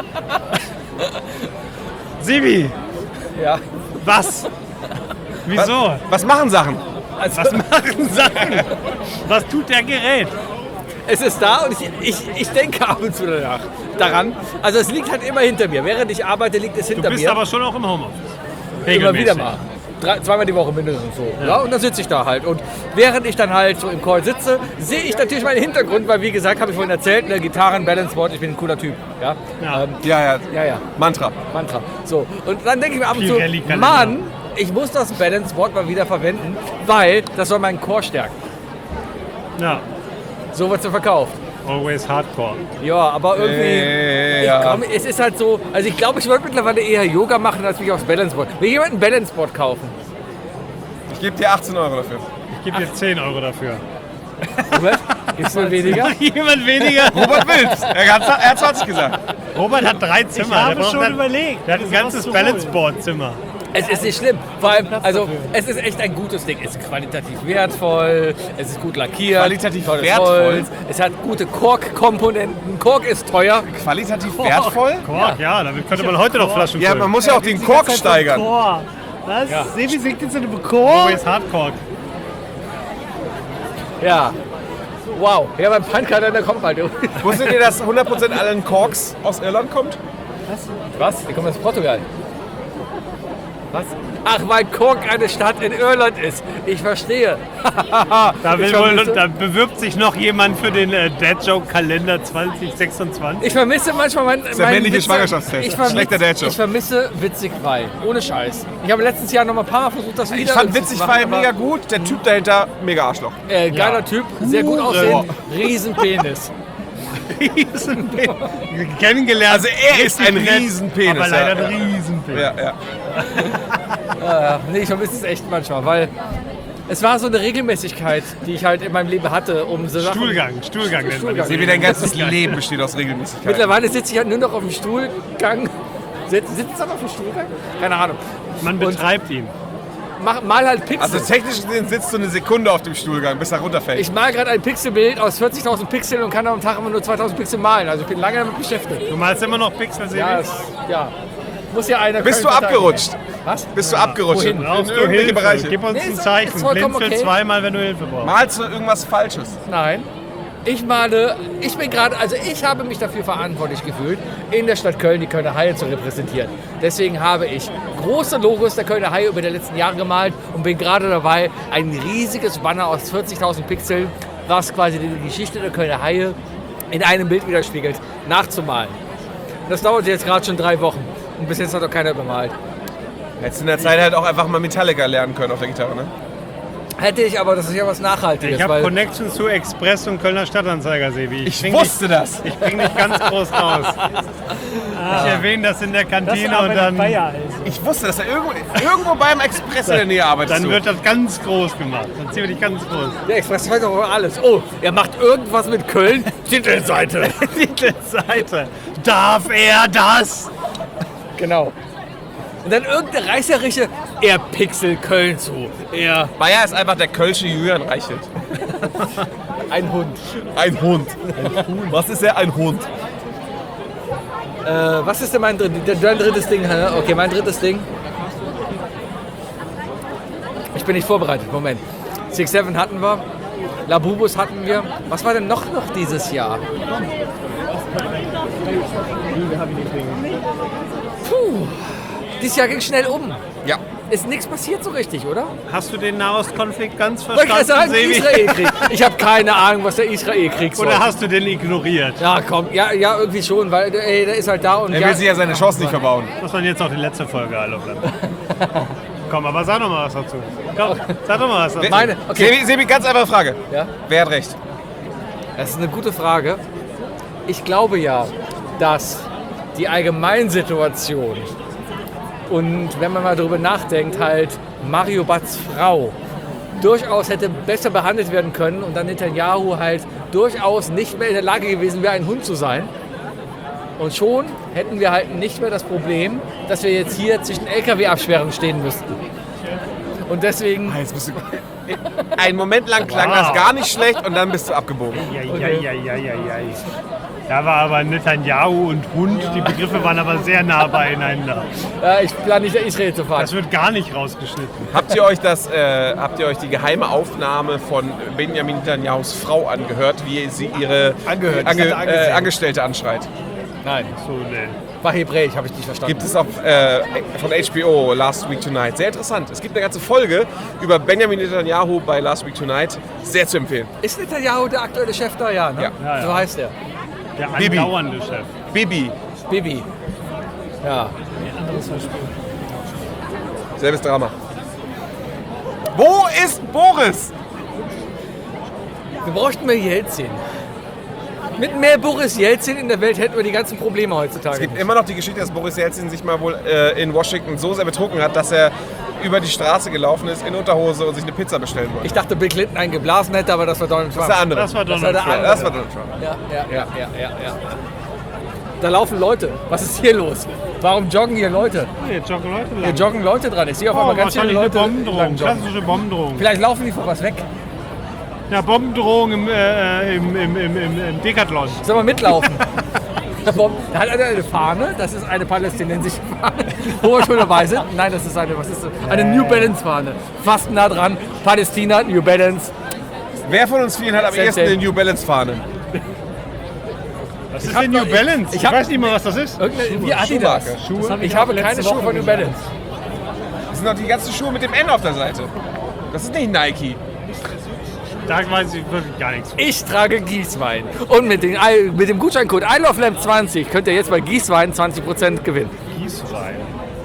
Sebi, Ja. was? Wieso? Was machen Sachen? Also, Was machen Sachen? Was tut der Gerät? es ist da und ich denke ab und zu daran. Also es liegt halt immer hinter mir. Während ich arbeite, liegt es Du hinter bist mir. aber schon auch im Homeoffice. Immer wieder Regelmäßig. mal. Zweimal die Woche mindestens so. Ja. Und dann sitze ich da halt. Und während ich dann halt so im Call sitze, sehe ich natürlich meinen Hintergrund, weil wie gesagt, habe ich vorhin erzählt, eine Gitarren-Balance-Board, ich bin ein cooler Typ. Ja? Ja. Ja. Mantra. Mantra. So. Und dann denke ich mir ab und zu, Pirelli-Kalender. Mann, ich muss das Balance-Board mal wieder verwenden, weil das soll meinen Core stärken. Ja, So wird es verkauft. always hardcore. Ja, aber irgendwie, es ist halt so, also ich glaube, ich würde mittlerweile eher Yoga machen, als mich aufs Balanceboard. Will jemand ein Balanceboard kaufen? Ich gebe dir 18 € dafür. Ich gebe dir 10 € dafür. Robert, gibst du weniger? Jemand weniger? Robert Wills. Er hat 20 gesagt. Robert hat 3 Zimmer. Ich habe Der braucht schon ein- überlegt. Der hat ein ganzes Balanceboard-Zimmer. Es ist nicht schlimm. Vor allem, also es ist echt ein gutes Ding. Es ist qualitativ wertvoll, es ist gut lackiert. Qualitativ tolles wertvoll? Holz, es hat gute Kork-Komponenten. Kork ist teuer. Qualitativ wertvoll? Kork, ja, damit könnte man heute noch Flaschen Ja, füllen. man muss ja auch den Kork steigern. Chor. Was? Ja. Sebi singt jetzt in einem Chor? Always hardcore. Ja. Wow. Ja, beim Pfandkalender kommt halt. Wusstet ihr, dass 100% allen Korks aus Irland kommt? Was? Die kommen aus Portugal. Was? Ach, weil Cork eine Stadt in Irland ist. Ich verstehe. Da, Ich vermisse- da bewirbt sich noch jemand für den Dad-Joke-Kalender 2026. Ich vermisse manchmal ist der männliche Schwangerschaftstest. Schlechter Dad-Joke. Ich vermisse Witzig Frei. Ohne Scheiß. Ich habe letztes Jahr noch mal ein paar Mal versucht, das wieder Ich fand zu Witzig machen, Frei aber, mega gut. Der Typ dahinter, mega Arschloch. Geiler Typ, sehr gut aussehen, Riesenpenis. Kennengelernt. Also er ist ein Richtig nett, Riesenpenis. Aber leider ja. ein Riesenpenis. Ja. Nee, ich vermisse es echt manchmal, weil es war so eine Regelmäßigkeit, die ich halt in meinem Leben hatte, um so Sachen... Stuhlgang nennt man das. Sehe, wie dein ganzes Leben besteht aus Regelmäßigkeit. Mittlerweile sitze ich halt nur noch auf dem Stuhlgang. Sitzt er auf dem Stuhlgang? Keine Ahnung. Man betreibt ihn. Mal halt Pixel. Also technisch gesehen sitzt du eine Sekunde auf dem Stuhlgang, bis er runterfällt. Ich mal gerade ein Pixelbild aus 40.000 Pixeln und kann am Tag immer nur 2.000 Pixel malen. Also ich bin lange damit beschäftigt. Du malst immer noch Pixel, Sebi? Ja. Muss ja einer Bist du können verteidigen. abgerutscht? Was? Bist du abgerutscht? Wohin? In Brauchst du irgendwelche Hilfe? Bereiche? Gib uns Nee, ein ist Zeichen. vollkommen Blinzel okay. zweimal, wenn du Hilfe brauchst. Malst du irgendwas Falsches? Nein. Ich habe mich dafür verantwortlich gefühlt, in der Stadt Köln die Kölner Haie zu repräsentieren. Deswegen habe ich große Logos der Kölner Haie über die letzten Jahre gemalt und bin gerade dabei, ein riesiges Banner aus 40.000 Pixeln, was quasi die Geschichte der Kölner Haie in einem Bild widerspiegelt, nachzumalen. Und das dauert jetzt gerade schon 3 Wochen und bis jetzt hat doch keiner bemalt. Hättest du in der Zeit halt auch einfach mal Metallica lernen können auf der Gitarre, ne? Hätte ich, aber das ist ja was Nachhaltiges. Ich habe weil Connections zu Express und Kölner Stadtanzeiger, Sebi. Ich wusste das. Ich bring dich ganz groß raus. Ich erwähne das in der Das Kantine und arbeitet dann, Bayer also. Ich wusste, dass er irgendwo beim Express in der Nähe arbeitet. dann wird das ganz groß gemacht. Dann ziehen wir dich ganz groß. der Express weiß doch über alles. Oh, er macht irgendwas mit Köln. Titelseite. Titelseite. Darf er das? Genau. Und dann irgendeine reißerische, er pixelt Köln zu. Er, Bayer ist einfach der kölsche Julian Reichelt. ein Hund. Ein Hund. Was ist er? Ein Hund. Was ist denn dein drittes Ding? Hä? Okay, mein drittes Ding. Ich bin nicht vorbereitet. Moment. 6-7 hatten wir. Labubus hatten wir. Was war denn noch dieses Jahr? Puh. Dieses Jahr ging schnell um. Ja. Ist nichts passiert so richtig, oder? Hast du den Nahostkonflikt ganz Wollte ich gerade verstanden, sagen, Sebi? Israelkrieg. Ich habe keine Ahnung, was der Israelkrieg soll. Oder hast du den ignoriert? Ja, komm. Ja, irgendwie schon, weil der ist halt da und Er will sich ja seine Chance nicht verbauen. Das war jetzt auch die letzte Folge, Hallo Blatt. Komm, aber sag doch mal was dazu. Komm, sag doch mal was dazu. Meine, okay. Sebi, ganz einfache Frage. Ja? Wer hat recht? Das ist eine gute Frage. Ich glaube ja, dass die Allgemeinsituation und wenn man mal darüber nachdenkt, halt Mario Barths Frau durchaus hätte besser behandelt werden können und dann Netanyahu halt durchaus nicht mehr in der Lage gewesen wäre, ein Hund zu sein. Und schon hätten wir halt nicht mehr das Problem, dass wir jetzt hier zwischen LKW-Absperrungen stehen müssten. Und deswegen... Jetzt bist du einen Moment lang klang das gar nicht schlecht und dann bist du abgebogen. Ja. Da war aber Netanyahu und Hund, die Begriffe waren aber sehr nah beieinander. ich plane nicht nach Israel zu fahren. Das wird gar nicht rausgeschnitten. Habt ihr euch die geheime Aufnahme von Benjamin Netanyahus Frau angehört, wie sie ihre Angestellte anschreit? Nein, So, ne. war Hebräisch, habe ich nicht verstanden. Gibt es von HBO Last Week Tonight. Sehr interessant. Es gibt eine ganze Folge über Benjamin Netanyahu bei Last Week Tonight. Sehr zu empfehlen. Ist Netanyahu der aktuelle Chef da? Ja, ne? Ja. So heißt er. Der Bibi. andauernde Chef. Bibi. Bibi. Ja. Selbes Drama. Wo ist Boris? Wir bräuchten mehr Jelzin. Mit mehr Boris Jelzin in der Welt hätten wir die ganzen Probleme heutzutage. Es gibt immer noch die Geschichte, dass Boris Jelzin sich mal wohl in Washington so sehr betrunken hat, dass er über die Straße gelaufen ist in Unterhose und sich eine Pizza bestellen wollte. Ich dachte, Bill Clinton einen geblasen hätte, aber das war Donald Trump. Das ist der andere. Das war Donald der Trump. andere. Das war Donald Trump. Ja. Da laufen Leute. Was ist hier los? Warum joggen hier Leute? Hier joggen Leute lang. Hier joggen Leute dran. Ich sehe auf einmal ganz viele wahrscheinlich Leute eine Bombendrohung. lang joggen. Klassische Bombendrohung. Vielleicht laufen die vor was weg. Ja, Bombendrohung im Decathlon. Sollen wir mitlaufen? Da hat einer eine Fahne, das ist eine palästinensische Fahne, wo wir schon dabei sind. Nein, das ist eine New Balance Fahne. Fast nah dran. Palästina, New Balance. Wer von uns vielen hat am Same, ehesten same. eine New Balance Fahne? Was ist denn New Balance? Ich weiß nicht mal, was das ist. Wie Adidas. Ich habe keine Schuhe von New Balance. Das sind doch die ganzen Schuhe mit dem N auf der Seite. Das ist nicht Nike. Da weiß ich wirklich gar nichts. Ich trage Gießwein. Und mit dem Gutscheincode ILOVELAMP20 könnt ihr jetzt bei Gießwein 20% gewinnen. Gießwein.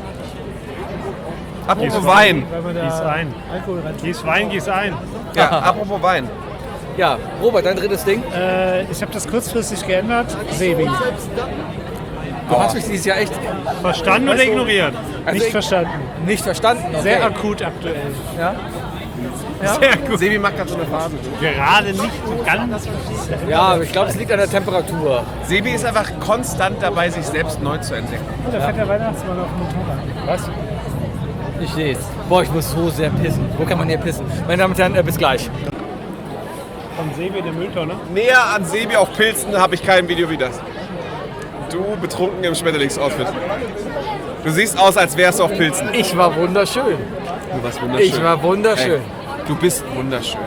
Apropos Wein. Weil man da Gieß ein. Alkohol rein. Gieß Wein, gieß ein. Ja, apropos Wein. Ja, Robert, dein drittes Ding. Ich habe das kurzfristig geändert. Sebi. Du hast mich dieses Jahr echt Verstanden oder ignoriert? Nicht ich- verstanden. nicht verstanden. Okay. Sehr akut aktuell. Ja? Sehr gut. Sebi macht gerade so eine Phase. Gerade nicht so ganz. Ja, aber ich glaube, es liegt an der Temperatur. Sebi ist einfach konstant dabei, sich selbst neu zu entdecken. Oh, da fährt der Weihnachtsmann auf dem Motorrad. Was? Ich sehe es. Boah, ich muss so sehr pissen. Wo kann man hier pissen? Meine Damen und Herren, bis gleich. Von Sebi, der Mülltonne. Näher an Sebi auf Pilzen habe ich kein Video wie das. Du betrunken im Schmetterlingsoutfit. Du siehst aus, als wärst du auf Pilzen. Ich war wunderschön. Du warst wunderschön. Ich war wunderschön. Ey, du bist wunderschön.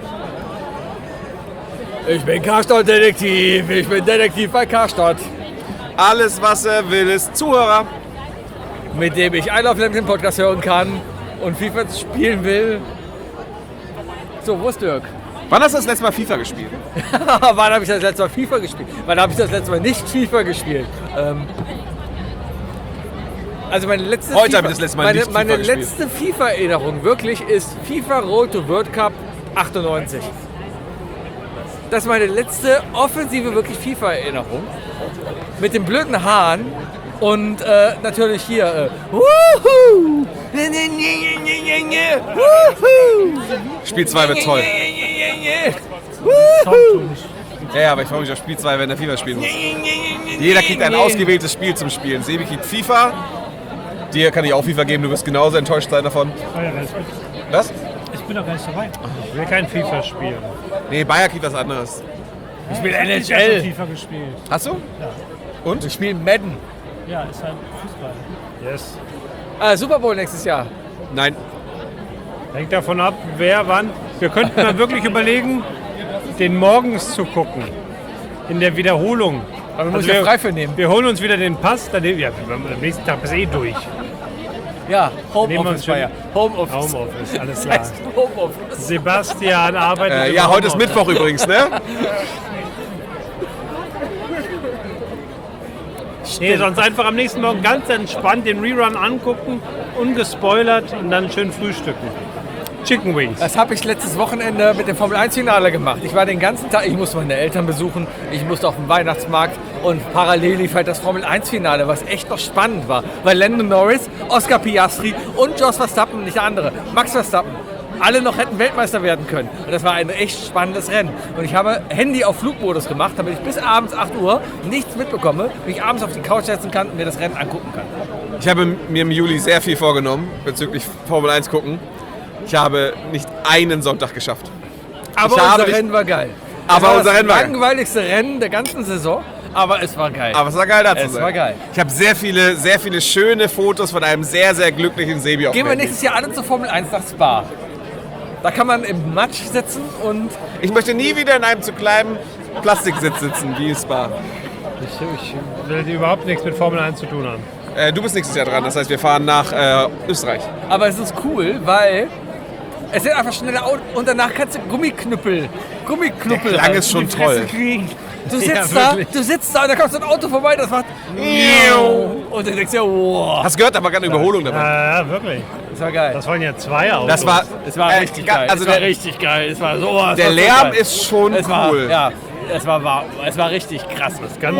Ich bin Karstadt-Detektiv. Ich bin Detektiv bei Karstadt. Alles, was er will, ist Zuhörer. Mit dem ich I Love Lamp den Podcast hören kann und FIFA spielen will. So, wo ist Dirk? Wann hast du das letzte Mal FIFA gespielt? Wann habe ich das letzte Mal FIFA gespielt? Wann habe ich das letzte Mal nicht FIFA gespielt? Also meine letzte Heute habe ich das letzte Mal nicht meine FIFA gespielt. letzte FIFA-Erinnerung wirklich ist FIFA Road to World Cup 98. Das ist meine letzte offensive wirklich FIFA-Erinnerung. Mit dem blöden Hahn und natürlich hier Wuhu! Wuhu! Spiel 2 wird toll. Ja, aber ich freue mich auf Spiel 2, wenn der FIFA spielen muss. Jeder kriegt ein ausgewähltes Spiel zum Spielen. Sebi kriegt FIFA. Dir kann ich auch FIFA geben, du wirst genauso enttäuscht sein davon. Was? Ich bin doch gar nicht dabei. Ich will kein FIFA spielen. Nee, Bayer kriegt was anderes. Ich spiele Ich habe NHL. FIFA gespielt. Hast du? Und ich spiele Madden. Ja, ist halt Fußball. Yes. Super Bowl nächstes Jahr. Nein. Hängt davon ab, wer wann. Wir könnten mal wirklich überlegen, den morgens zu gucken. In der Wiederholung. Aber man muss ja frei für nehmen. Wir holen uns wieder den Pass, dann nehmen wir am nächsten Tag ist durch. Ja, Nehmen wir Homeoffice uns war ja. Homeoffice. Homeoffice, alles Das klar. heißt Homeoffice. Sebastian arbeitet im Ja, heute ist Homeoffice. Mittwoch übrigens, ne? Nee, sonst einfach am nächsten Morgen ganz entspannt den Rerun angucken, ungespoilert und dann schön frühstücken. Chicken Wings. Das habe ich letztes Wochenende mit dem Formel-1-Finale gemacht. Ich war den ganzen Tag, ich musste meine Eltern besuchen, ich musste auf den Weihnachtsmarkt und parallel lief halt das Formel-1-Finale, was echt noch spannend war. Weil Lando Norris, Oscar Piastri und Jos Verstappen, nicht der andere, Max Verstappen, alle noch hätten Weltmeister werden können. Und das war ein echt spannendes Rennen. Und ich habe Handy auf Flugmodus gemacht, damit ich bis abends 8 Uhr nichts mitbekomme, und ich abends auf die Couch setzen kann und mir das Rennen angucken kann. Ich habe mir im Juli sehr viel vorgenommen bezüglich Formel 1 gucken. Ich habe nicht einen Sonntag geschafft. Aber Ich habe unser nicht- Rennen war geil. Aber Es war unser Rennen war das geil. langweiligste Rennen der ganzen Saison, aber es war geil. Aber es war geil da zu Es sein. war geil. Ich habe sehr viele schöne Fotos von einem sehr, sehr glücklichen Sebi auf Gehen dem wir Handy. nächstes Jahr alle zur Formel 1 nach Spa. Da kann man im Matsch sitzen und Ich möchte nie wieder in einem zu kleinen Plastiksitz sitzen wie Spa. Ich will überhaupt nichts mit Formel 1 zu tun haben. Du bist nächstes Jahr dran, das heißt, wir fahren nach Österreich. aber es ist cool, weil es sind einfach schnelle Autos und danach kannst du Gummiknüppel Der Klang ist schon toll. kriegen. Du Ja, sitzt da, wirklich. und da kommt so ein Auto vorbei, das macht und du denkst ja, wow, Hast gehört, da war gerade eine Überholung dabei. Ja, wirklich. das war geil. Das waren ja 2 Autos. Das war, Es war richtig geil. Also es war der, richtig geil. Es war sowas. der von Lärm geil. ist schon Es war, cool. ja, es war richtig krass. ganz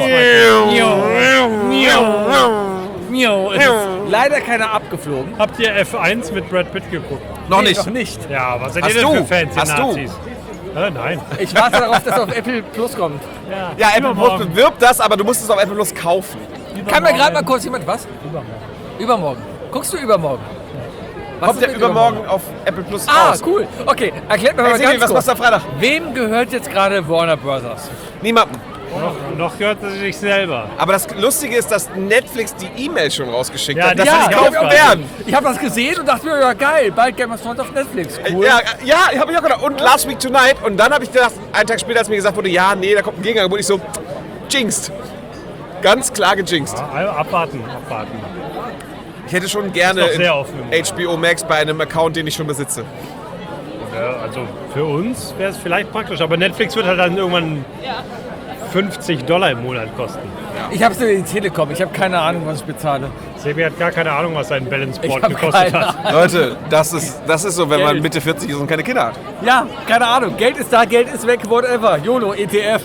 Mio, es ist leider keiner abgeflogen. Habt ihr F1 mit Brad Pitt geguckt? Noch Nee, nicht. Noch nicht. Ja, was seid Hast ihr denn du? für Fans, ihr Hast du? Nazis? Nein. Ich warte darauf, dass es auf Apple Plus kommt. Ja, Apple Plus Übermorgen. bewirbt das, aber du musst es auf Apple Plus kaufen. Kann mir gerade mal kurz jemand was? Übermorgen. Guckst du übermorgen? Was Kommt ist der mit übermorgen auf Apple Plus Ah, raus. cool. Okay, erklärt mir Hey, mal Sebi, ganz was kurz. machst du am Freitag? Wem gehört jetzt gerade Warner Brothers? Niemandem. Noch gehört sie sich selber. Aber das Lustige ist, dass Netflix die E-Mail schon rausgeschickt Ja, hat, dass ja, sie nicht ich kaufen auch werden. Ich habe das gesehen und dachte mir, ja geil, bald Game of Thrones auf Netflix. Cool. Ja, habe ich auch gedacht. Und Last Week Tonight. Und dann habe ich gedacht, einen Tag später, als mir gesagt wurde, ja, nee, da kommt ein Gegenangebot, ich so, jinxed. Ganz klar gejinxed. Ja, abwarten. Ich hätte schon gerne Ist doch sehr offen. HBO Max bei einem Account, den ich schon besitze. Ja, also für uns wäre es vielleicht praktisch, aber Netflix wird halt dann irgendwann $50 im Monat kosten. Ich habe es in die Telekom, ich habe keine Ahnung, was ich bezahle. Sebi hat gar keine Ahnung, was sein Balance Ich Board hab gekostet keine hat. Leute, das ist so, wenn man Geld. Mitte 40 ist und keine Kinder hat. Ja, keine Ahnung. Geld ist da, Geld ist weg, whatever. YOLO, ETF.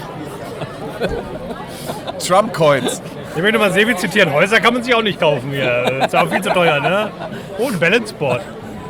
Trump-Coins. Ich möchte mal Sebi zitieren, Häuser kann man sich auch nicht kaufen hier. Das ist auch viel zu teuer, ne? Oh, ein Balance Board.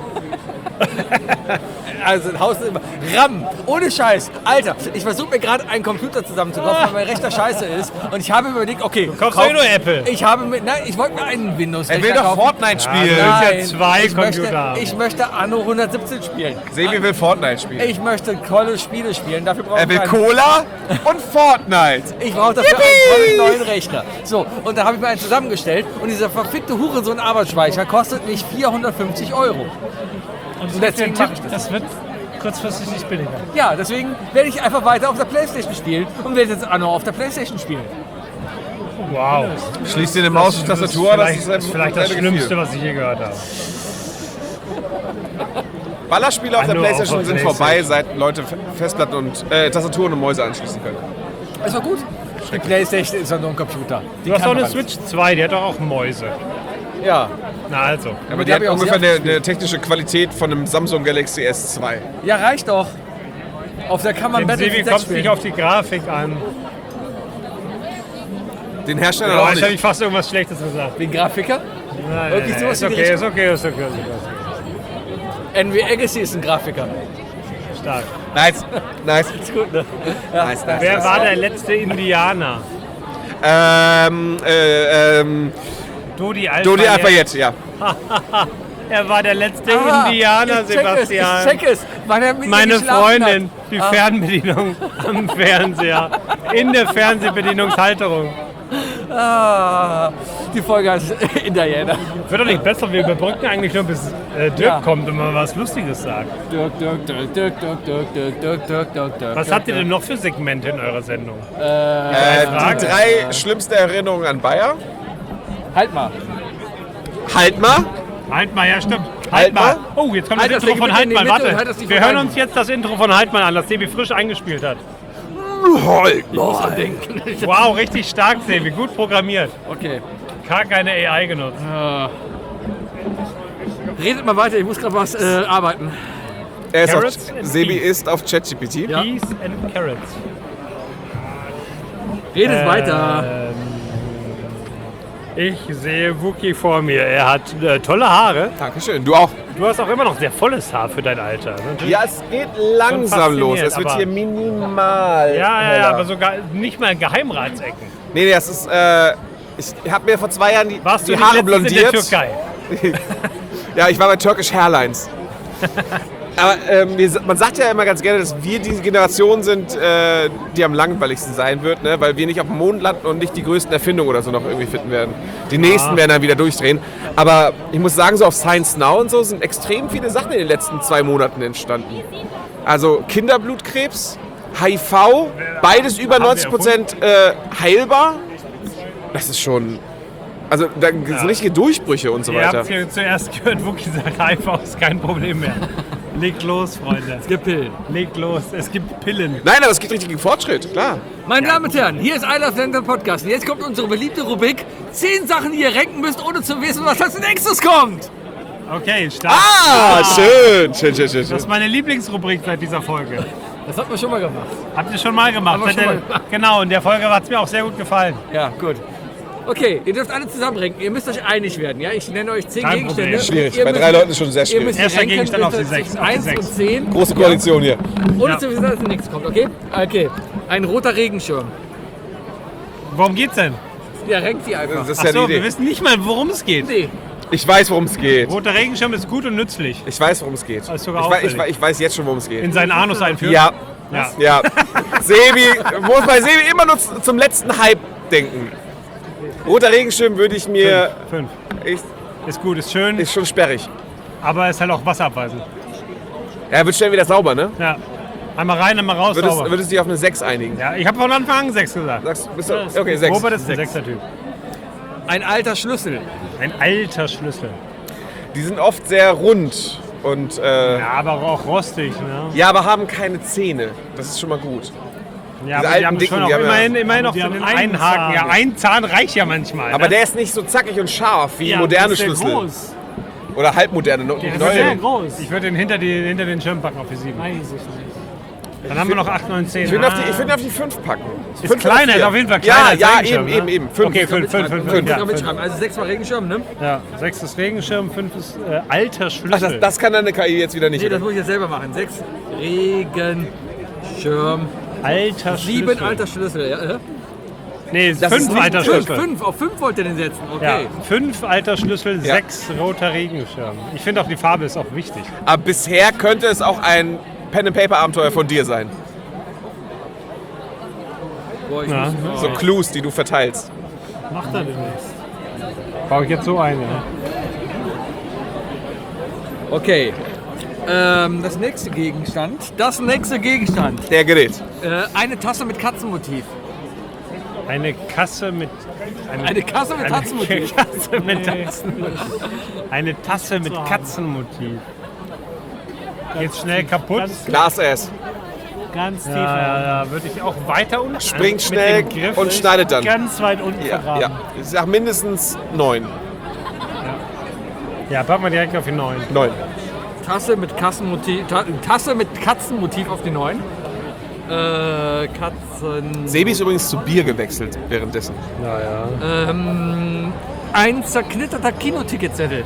Also ein Haus ist immer. RAM, ohne Scheiß. Alter, ich versuche mir gerade einen Computer zusammenzukaufen, weil mein Rechner scheiße ist. Und ich habe überlegt, okay. Du kaufst doch eh nur Apple. Ich wollte mir einen Windows-Rechner Er will doch kaufen. Fortnite spielen. Ja, Nein, ja zwei ich Computer möchte, haben. ich möchte Anno 117 spielen. Sebi will Fortnite spielen. Ich möchte tolle Spiele spielen. Dafür brauche Er ich will einen. Cola und Fortnite. Ich brauche dafür einen tollen neuen Rechner. So, und da habe ich mir einen zusammengestellt. Und dieser verfickte Hurensohn-Arbeitsspeicher kostet mich 450 €. Und deswegen mache ich das. Das wird kurzfristig nicht billiger. Ja, deswegen werde ich einfach weiter auf der Playstation spielen und werde jetzt Anno auf der Playstation spielen. Wow. Schließt dir eine Maus und Tastatur. Das ist vielleicht das Schlimmste, was ich je gehört habe. Ballerspiele auf der Nur auf Playstation der sind PlayStation. vorbei, seit Leute Festplatten und Tastaturen und Mäuse anschließen können. Es war gut. Die Playstation ist ja nur ein Computer. Die Du hast kann auch eine man. Switch 2, die hat doch auch Mäuse. Ja. Na also. Aber die die hat hab ich auch ungefähr sehr eine technische Qualität von einem Samsung Galaxy S2. Ja, reicht doch. Auf der kann man Dem Sebi Battlefield 6 kommt nicht spielen. auf die Grafik an. Den Hersteller Ja, auch jetzt habe nicht. ich fast irgendwas Schlechtes gesagt. Wegen Grafiker? Nein, Wirklich sowas ist in die okay, Richtung? ist okay. Envy Agassi ist ein Grafiker. Stark. Nice. Ist gut, ne? Nice. Wer war der letzte Indianer? Dodi Dodi Alpha-Jet, ja. Er war der letzte Indianer, Sebastian. Ich check es. Weil er mit mir Meine geschlafen Freundin, hat. die Fernbedienung am Fernseher. In der Fernsehbedienungshalterung. Die Folge heißt Indianer. Wird doch nicht besser, wir überbrücken eigentlich nur bis Dirk kommt und mal was Lustiges sagt. Dirk. Was habt ihr denn noch für Segmente in eurer Sendung? Die 3 schlimmste Erinnerungen an Bayer. Halt mal. Halt mal. Halt mal, ja stimmt. Halt mal. Oh, jetzt kommt Halt das das Intro Ding von bitte in Halt die mal. Mitte und halt Warte, das nicht wir von hören Halt. uns jetzt das Intro von Halt mal an, das Sebi frisch eingespielt hat. Halt. Wow, richtig stark, Sebi, gut programmiert. Okay. Gar keine AI genutzt. Redet mal weiter, ich muss gerade was arbeiten. Er ist Carrots auf, and Sebi peas. ist auf ChatGPT. Ja. Peas and Carrots. Redet weiter. Ich sehe Wookie vor mir. Er hat tolle Haare. Dankeschön. Du auch. Du hast auch immer noch sehr volles Haar für dein Alter. Natürlich. Ja, es geht langsam los. Es wird aber- hier minimal. Ja, heller. aber sogar nicht mal Geheimratsecken. Nee, das ist. Ich habe mir vor 2 Jahren Warst du die nicht Haare letztens in der blondiert. Türkei? Ja, ich war bei Turkish Hairlines. Aber man sagt ja immer ganz gerne, dass wir die Generation sind, die am langweiligsten sein wird, ne? Weil wir nicht auf dem Mond landen und nicht die größten Erfindungen oder so noch irgendwie finden werden. Die nächsten werden dann wieder durchdrehen. Aber ich muss sagen, so auf Science Now und so sind extrem viele Sachen in den letzten 2 Monaten entstanden. Also Kinderblutkrebs, HIV, beides über 90% heilbar. Das ist schon... Also da sind richtige Durchbrüche und so Ihr weiter. habt hier zuerst gehört, Wookie sagt einfach, ist kein Problem mehr. Legt los, Freunde. Es gibt Pillen. Legt los, es gibt Pillen. Nein, aber es gibt richtigen Fortschritt, klar. Meine Damen und Herren, hier ist I Love London Podcast. Und jetzt kommt unsere beliebte Rubrik 10 Sachen, die ihr ranken müsst, ohne zu wissen, was als nächstes kommt. Okay, stark. Schön. Das ist meine Lieblingsrubrik seit dieser Folge. Das hat man schon mal gemacht. Habt ihr schon mal gemacht? Haben wir schon mal gemacht. Genau, in der Folge hat es mir auch sehr gut gefallen. Ja, gut. Okay, ihr dürft alle zusammenrenken. Ihr müsst euch einig werden. Ja? Ich nenne euch 10 Kein Gegenstände. Problem. Schwierig. Ihr Bei müsst- 3 Leuten ist schon sehr Ihr schwierig. müsst Erster ranken, Gegenstand auf die bitte 6, zwischen auf die 1 und 6. 10. Große Koalition hier. Ohne Ja. zu wissen, dass das nächste kommt, okay? Okay. Ein roter Regenschirm. Worum geht's denn? Ja, renkt die einfach. Das ist ja Achso, die wir Idee. wissen nicht mal, worum es geht. Nee. Ich weiß, worum es geht. Roter Regenschirm ist gut und nützlich. Ich weiß, worum es geht. Das ist sogar Ich auffällig. weiß jetzt schon, worum es geht. In seinen Anus einführen. Ja. Ja. Ja. Sebi, muss bei Sebi immer nur zum letzten Hype denken. Roter Regenschirm würde ich mir... 5. Ist Ist gut, ist schön, schon sperrig. aber ist halt auch wasserabweisend. Er wird schnell wieder sauber, ne? Ja. Einmal rein, einmal raus, sauber. Würdest du dich auf eine 6 einigen? Ja, ich habe von Anfang an 6 gesagt. Bist du, okay, 6. Robert ist ein 6er Typ. Ein alter Schlüssel. Ein alter Schlüssel. Die sind oft sehr rund und Ja, aber auch rostig. Ne? ja, aber haben keine Zähne. Das ist schon mal gut. Ja, Diese aber die alten haben Dicken, schon auch die haben ja- immerhin noch die so haben den einen einen Haken. Zahn. Ja, ein Zahn reicht ja manchmal. Aber ne? der ist nicht so zackig und scharf wie Ja, moderne das ist sehr Schlüssel. groß. Oder halbmoderne. Der ist sehr Neue. groß. Ich würde den hinter den Schirm packen auf die 7. Weiß ich nicht. Dann haben wir noch 8, 9, 10. Ich würde auf die 5 packen. Ist 5 kleiner, oder ist 4. auf jeden Fall kleiner Ja, als ja, Regenschirm, eben, ne? eben. 5. Okay, 5. Kann Ja, man mitschreiben. Also 6 mal Regenschirm, ne? ja, 6 ist Regenschirm, 5 ist alter Ach, Schlüssel. das kann dann eine KI jetzt wieder nicht. Nee, das muss ich jetzt selber machen. 6 Regenschirm. alter 7 Schlüssel. alter Schlüssel. Ja? Nee, Das ist 5 nicht alter 5, Schlüssel. 5. Auf 5 wollt ihr den setzen. Ja, Okay. 5 alter Schlüssel, Ja. 6 roter Regenschirm. Ich finde auch die Farbe ist auch wichtig. Aber bisher könnte es auch ein Pen-and-Paper-Abenteuer von dir sein. Boah, ich Ja. muss, So Clues, die du verteilst. Macht er demnächst. Baue ich jetzt so ein, ja. Okay. Das nächste Gegenstand. Der Gerät. Eine Tasse mit Katzenmotiv. Eine Kasse mit... Eine Kasse mit Katzenmotiv. Kasse mit Katzenmotiv. Eine Tasse mit Katzenmotiv. Geht schnell kaputt. Glas S. Ganz tief. Ja, würde ich auch weiter unten... Springt mit schnell dem Griff. und schneidet dann. Ganz weit unten Ja, vergraben. ja. Ich sag mindestens 9. Ja, packen wir direkt auf die 9. 9. Tasse mit Katzenmotiv auf die 9. Katzen. Sebi ist übrigens zu Bier gewechselt währenddessen. Naja. Ein zerknitterter Kinoticketzettel.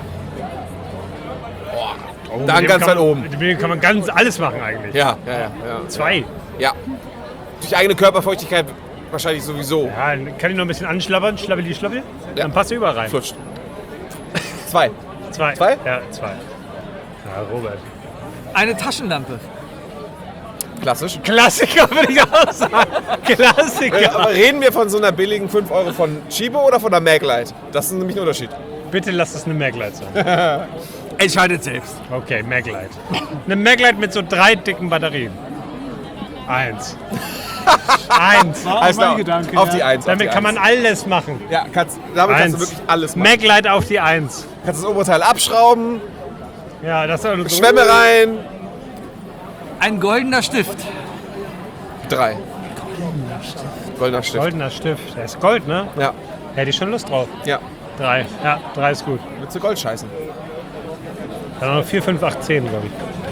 Dann ganz weit oben. Mit dem kann man ganz alles machen eigentlich. Ja. 2. Ja. Durch eigene Körperfeuchtigkeit wahrscheinlich sowieso. Ja, dann kann ich noch ein bisschen anschlabbern. Schlabbeli. Ja. Dann passt er überall rein. Flutscht. 2. 2. 2? Ja, 2. Ja, Robert. Eine Taschenlampe. Klassisch. Klassiker, würde ich auch sagen. Klassiker. Aber reden wir von so einer billigen 5 Euro von Chibo oder von der Maglite? Das ist nämlich ein Unterschied. Bitte lass es eine Maglite sein. Entscheidet selbst. Okay, Maglite. Eine Maglite mit so 3 dicken Batterien. 1. Heißt mein auf, Gedanke, auf ja. die 1. Damit kann man alles machen. Ja, damit kannst du 1. wirklich alles machen. Maglite auf die 1. Kannst das Oberteil abschrauben, Ja, das ist auch so. Schwämme rein. Ein goldener Stift. 3. Goldener Stift. Goldener Stift. Der ist Gold, ne? Ja. Hätte ich schon Lust drauf. Ja. 3. Ja, 3 ist gut. Willst du Gold scheißen? Dann noch 4, 5, 8, 10, glaube ich.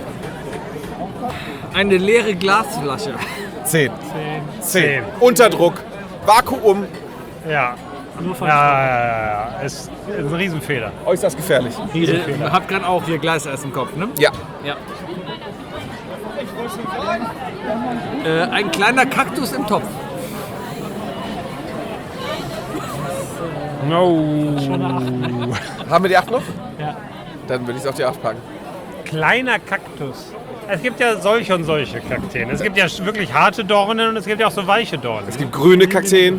Eine leere Glasflasche. 10. 10. Unter Druck. Vakuum. Ja. Ja. Ist ein Riesenfehler. Äußerst gefährlich. Riesenfehler. Habt gerade auch hier Gleiseis im Kopf, ne? Ja. Ja. Ein kleiner Kaktus im Topf. No. Haben wir die 8 noch? Ja. Dann würde ich es auf die 8 packen. Kleiner Kaktus. Es gibt ja solche und solche Kakteen. Es gibt ja wirklich harte Dornen und es gibt ja auch so weiche Dornen. Es gibt grüne Kakteen.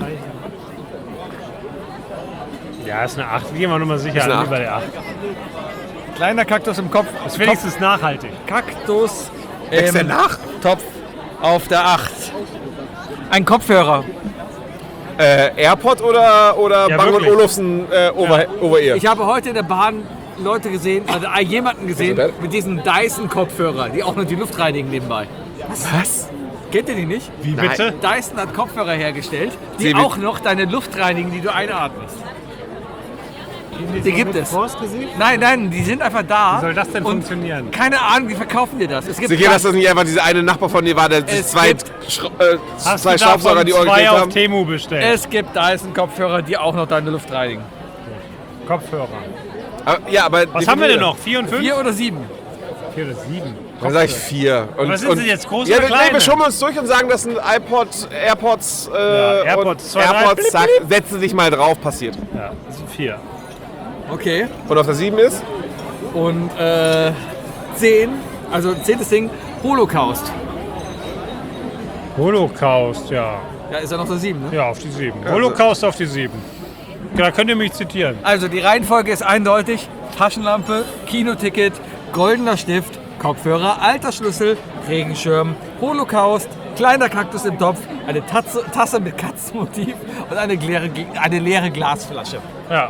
Ja, ist eine 8. Gehen wir nochmal sicher Ist eine an, bei der 8. Kleiner Kaktus im Kopf. Ist wenigstens nachhaltig. Kaktus Wächst der nach? Topf auf der 8. Ein Kopfhörer. Airpod oder Ja, Bang wirklich. Olufsen Over-Ear? Ich habe heute in der Bahn Leute gesehen, also jemanden gesehen Was ist das? mit diesen Dyson-Kopfhörer, die auch noch die Luft reinigen nebenbei. Was? Kennt ihr die nicht? Wie bitte? Dyson hat Kopfhörer hergestellt, die Sebi- auch noch deine Luft reinigen, die du einatmest. Die gibt es. Vorsgesehen? Nein, die sind einfach da. Wie soll das denn und funktionieren? Keine Ahnung, wie verkaufen dir das? Es gibt Sicher, dass das nicht einfach dieser eine Nachbar von dir war, der Es zwei, gibt- Hast zwei du Staubsauger, davon die 2 orientiert auf haben? Temu bestellt? Es gibt Dyson-Kopfhörer, die auch noch deine Luft reinigen. Kopfhörer. Ja, aber Was haben wir denn noch? 4 und 5? 4 oder 7? 4 oder 7. Dann sage ich 4. Und, Aber sind sie jetzt groß ja, oder wir kleine? schummeln uns durch und sagen, dass ein AirPods, AirPods, und 2, 3, AirPods, blip, zack, setzen sich mal drauf, passiert. Ja, das sind 4. Okay. Und auf der 7 ist? Und 10, also 10. Ding, Holocaust. Holocaust, ja. Ja, ist ja noch der 7, ne? Ja, auf die 7. Holocaust auf die 7. Da könnt ihr mich zitieren. Also die Reihenfolge ist eindeutig. Taschenlampe, Kinoticket, goldener Stift, Kopfhörer, alter Schlüssel, Regenschirm, Holocaust, kleiner Kaktus im Topf, eine Tasse mit Katzenmotiv und eine leere Glasflasche. Ja.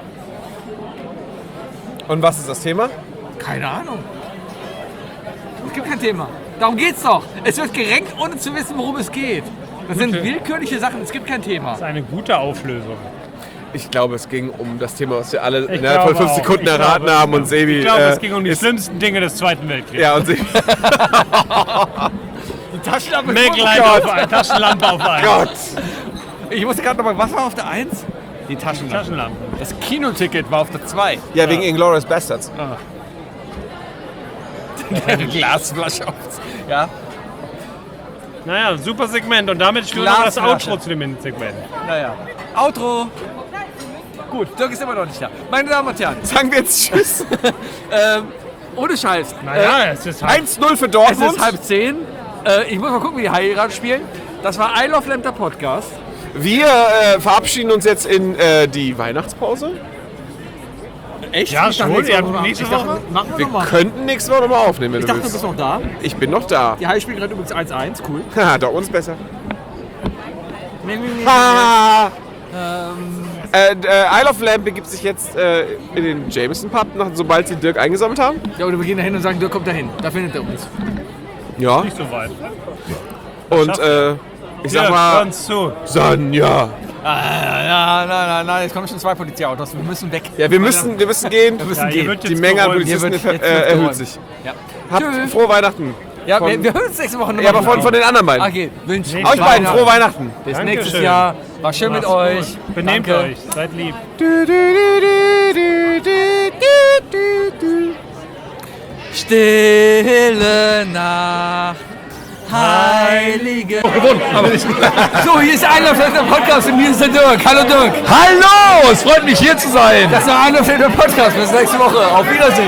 Und was ist das Thema? Keine Ahnung. Es gibt kein Thema. Darum geht's doch. Es wird gerankt, ohne zu wissen, worum es geht. Das sind willkürliche Sachen, es gibt kein Thema. Das ist eine gute Auflösung. Ich glaube, es ging um das Thema, was wir alle Ich innerhalb von glaube 5 auch. Sekunden Ich erraten glaube, haben. Und Sebi. Ich glaube, es ging um die ist- schlimmsten Dinge des Zweiten Weltkriegs. Ja, und Sebi. Die Taschenlampe. Maglite auf ein, Taschenlampe auf ein. Gott! Ich musste gerade nochmal, was war auf der 1? Die Taschenlampe. Taschenlampe. Das Kinoticket war auf der 2. Ja, wegen Inglourious Bastards. Eine Glasflasche auf. Ja, Naja, super Segment. Und damit spielen wir das Glasflasche. Outro zu dem Segment. naja. Outro. Gut, Dirk ist immer noch nicht da. Meine Damen und Herren, Sagen wir jetzt Tschüss. ohne Scheiß. Naja, es ist halt 1-0 für Es Dortmund. ist 9:30. Ich muss mal gucken, wie die Haie gerade spielen. Das war I Love Lamp, der Podcast. Wir verabschieden uns jetzt in die Weihnachtspause. Echt? Ja, Ich dachte, schon. nächste Ihr Woche habt noch- nächste ich dachte, Woche? machen wir Wir nochmal. könnten nächste Woche nochmal aufnehmen, wenn Ich du dachte, du willst. bist noch da. Ich bin noch da. Die Haie spielen gerade übrigens 1:1. Cool. Haha, Dortmund ist besser. Ah. Isle of Lamp begibt sich jetzt in den Jameson Pub, sobald sie Dirk eingesammelt haben. Ja, oder wir gehen da hin und sagen, Dirk kommt da hin. Da findet er uns. Ja. nicht so weit. Und ich sag Dirk, hör mal, uns zu. Sonja, Nein, jetzt kommen schon 2 Polizeiautos. Wir müssen weg. Ja, wir müssen gehen. Wir müssen Ja, hier gehen. wird Die jetzt Menge an geräumt. Polizisten Hier wird jetzt erhöht geräumt. sich. Ja. Habt Tschüss. frohe Weihnachten. Ja, Von- wir hören uns nächste Woche nochmal. Ja, aber von den anderen beiden. Okay, wünschen Nee, Euch beiden frohe Weihnachten. Bis Dankeschön. nächstes Jahr. War schön mit Macht's euch. gut. Benehmt Danke. euch. Seid lieb. Stille Nacht, heilige... So, hier ist einer für den Podcast und hier ist der Dirk. Hallo Dirk. Hallo, es freut mich hier zu sein. Das war einer für den Podcast. Bis nächste Woche. Auf Wiedersehen.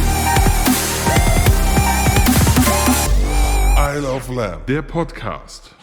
Isle of Lamb, der Podcast.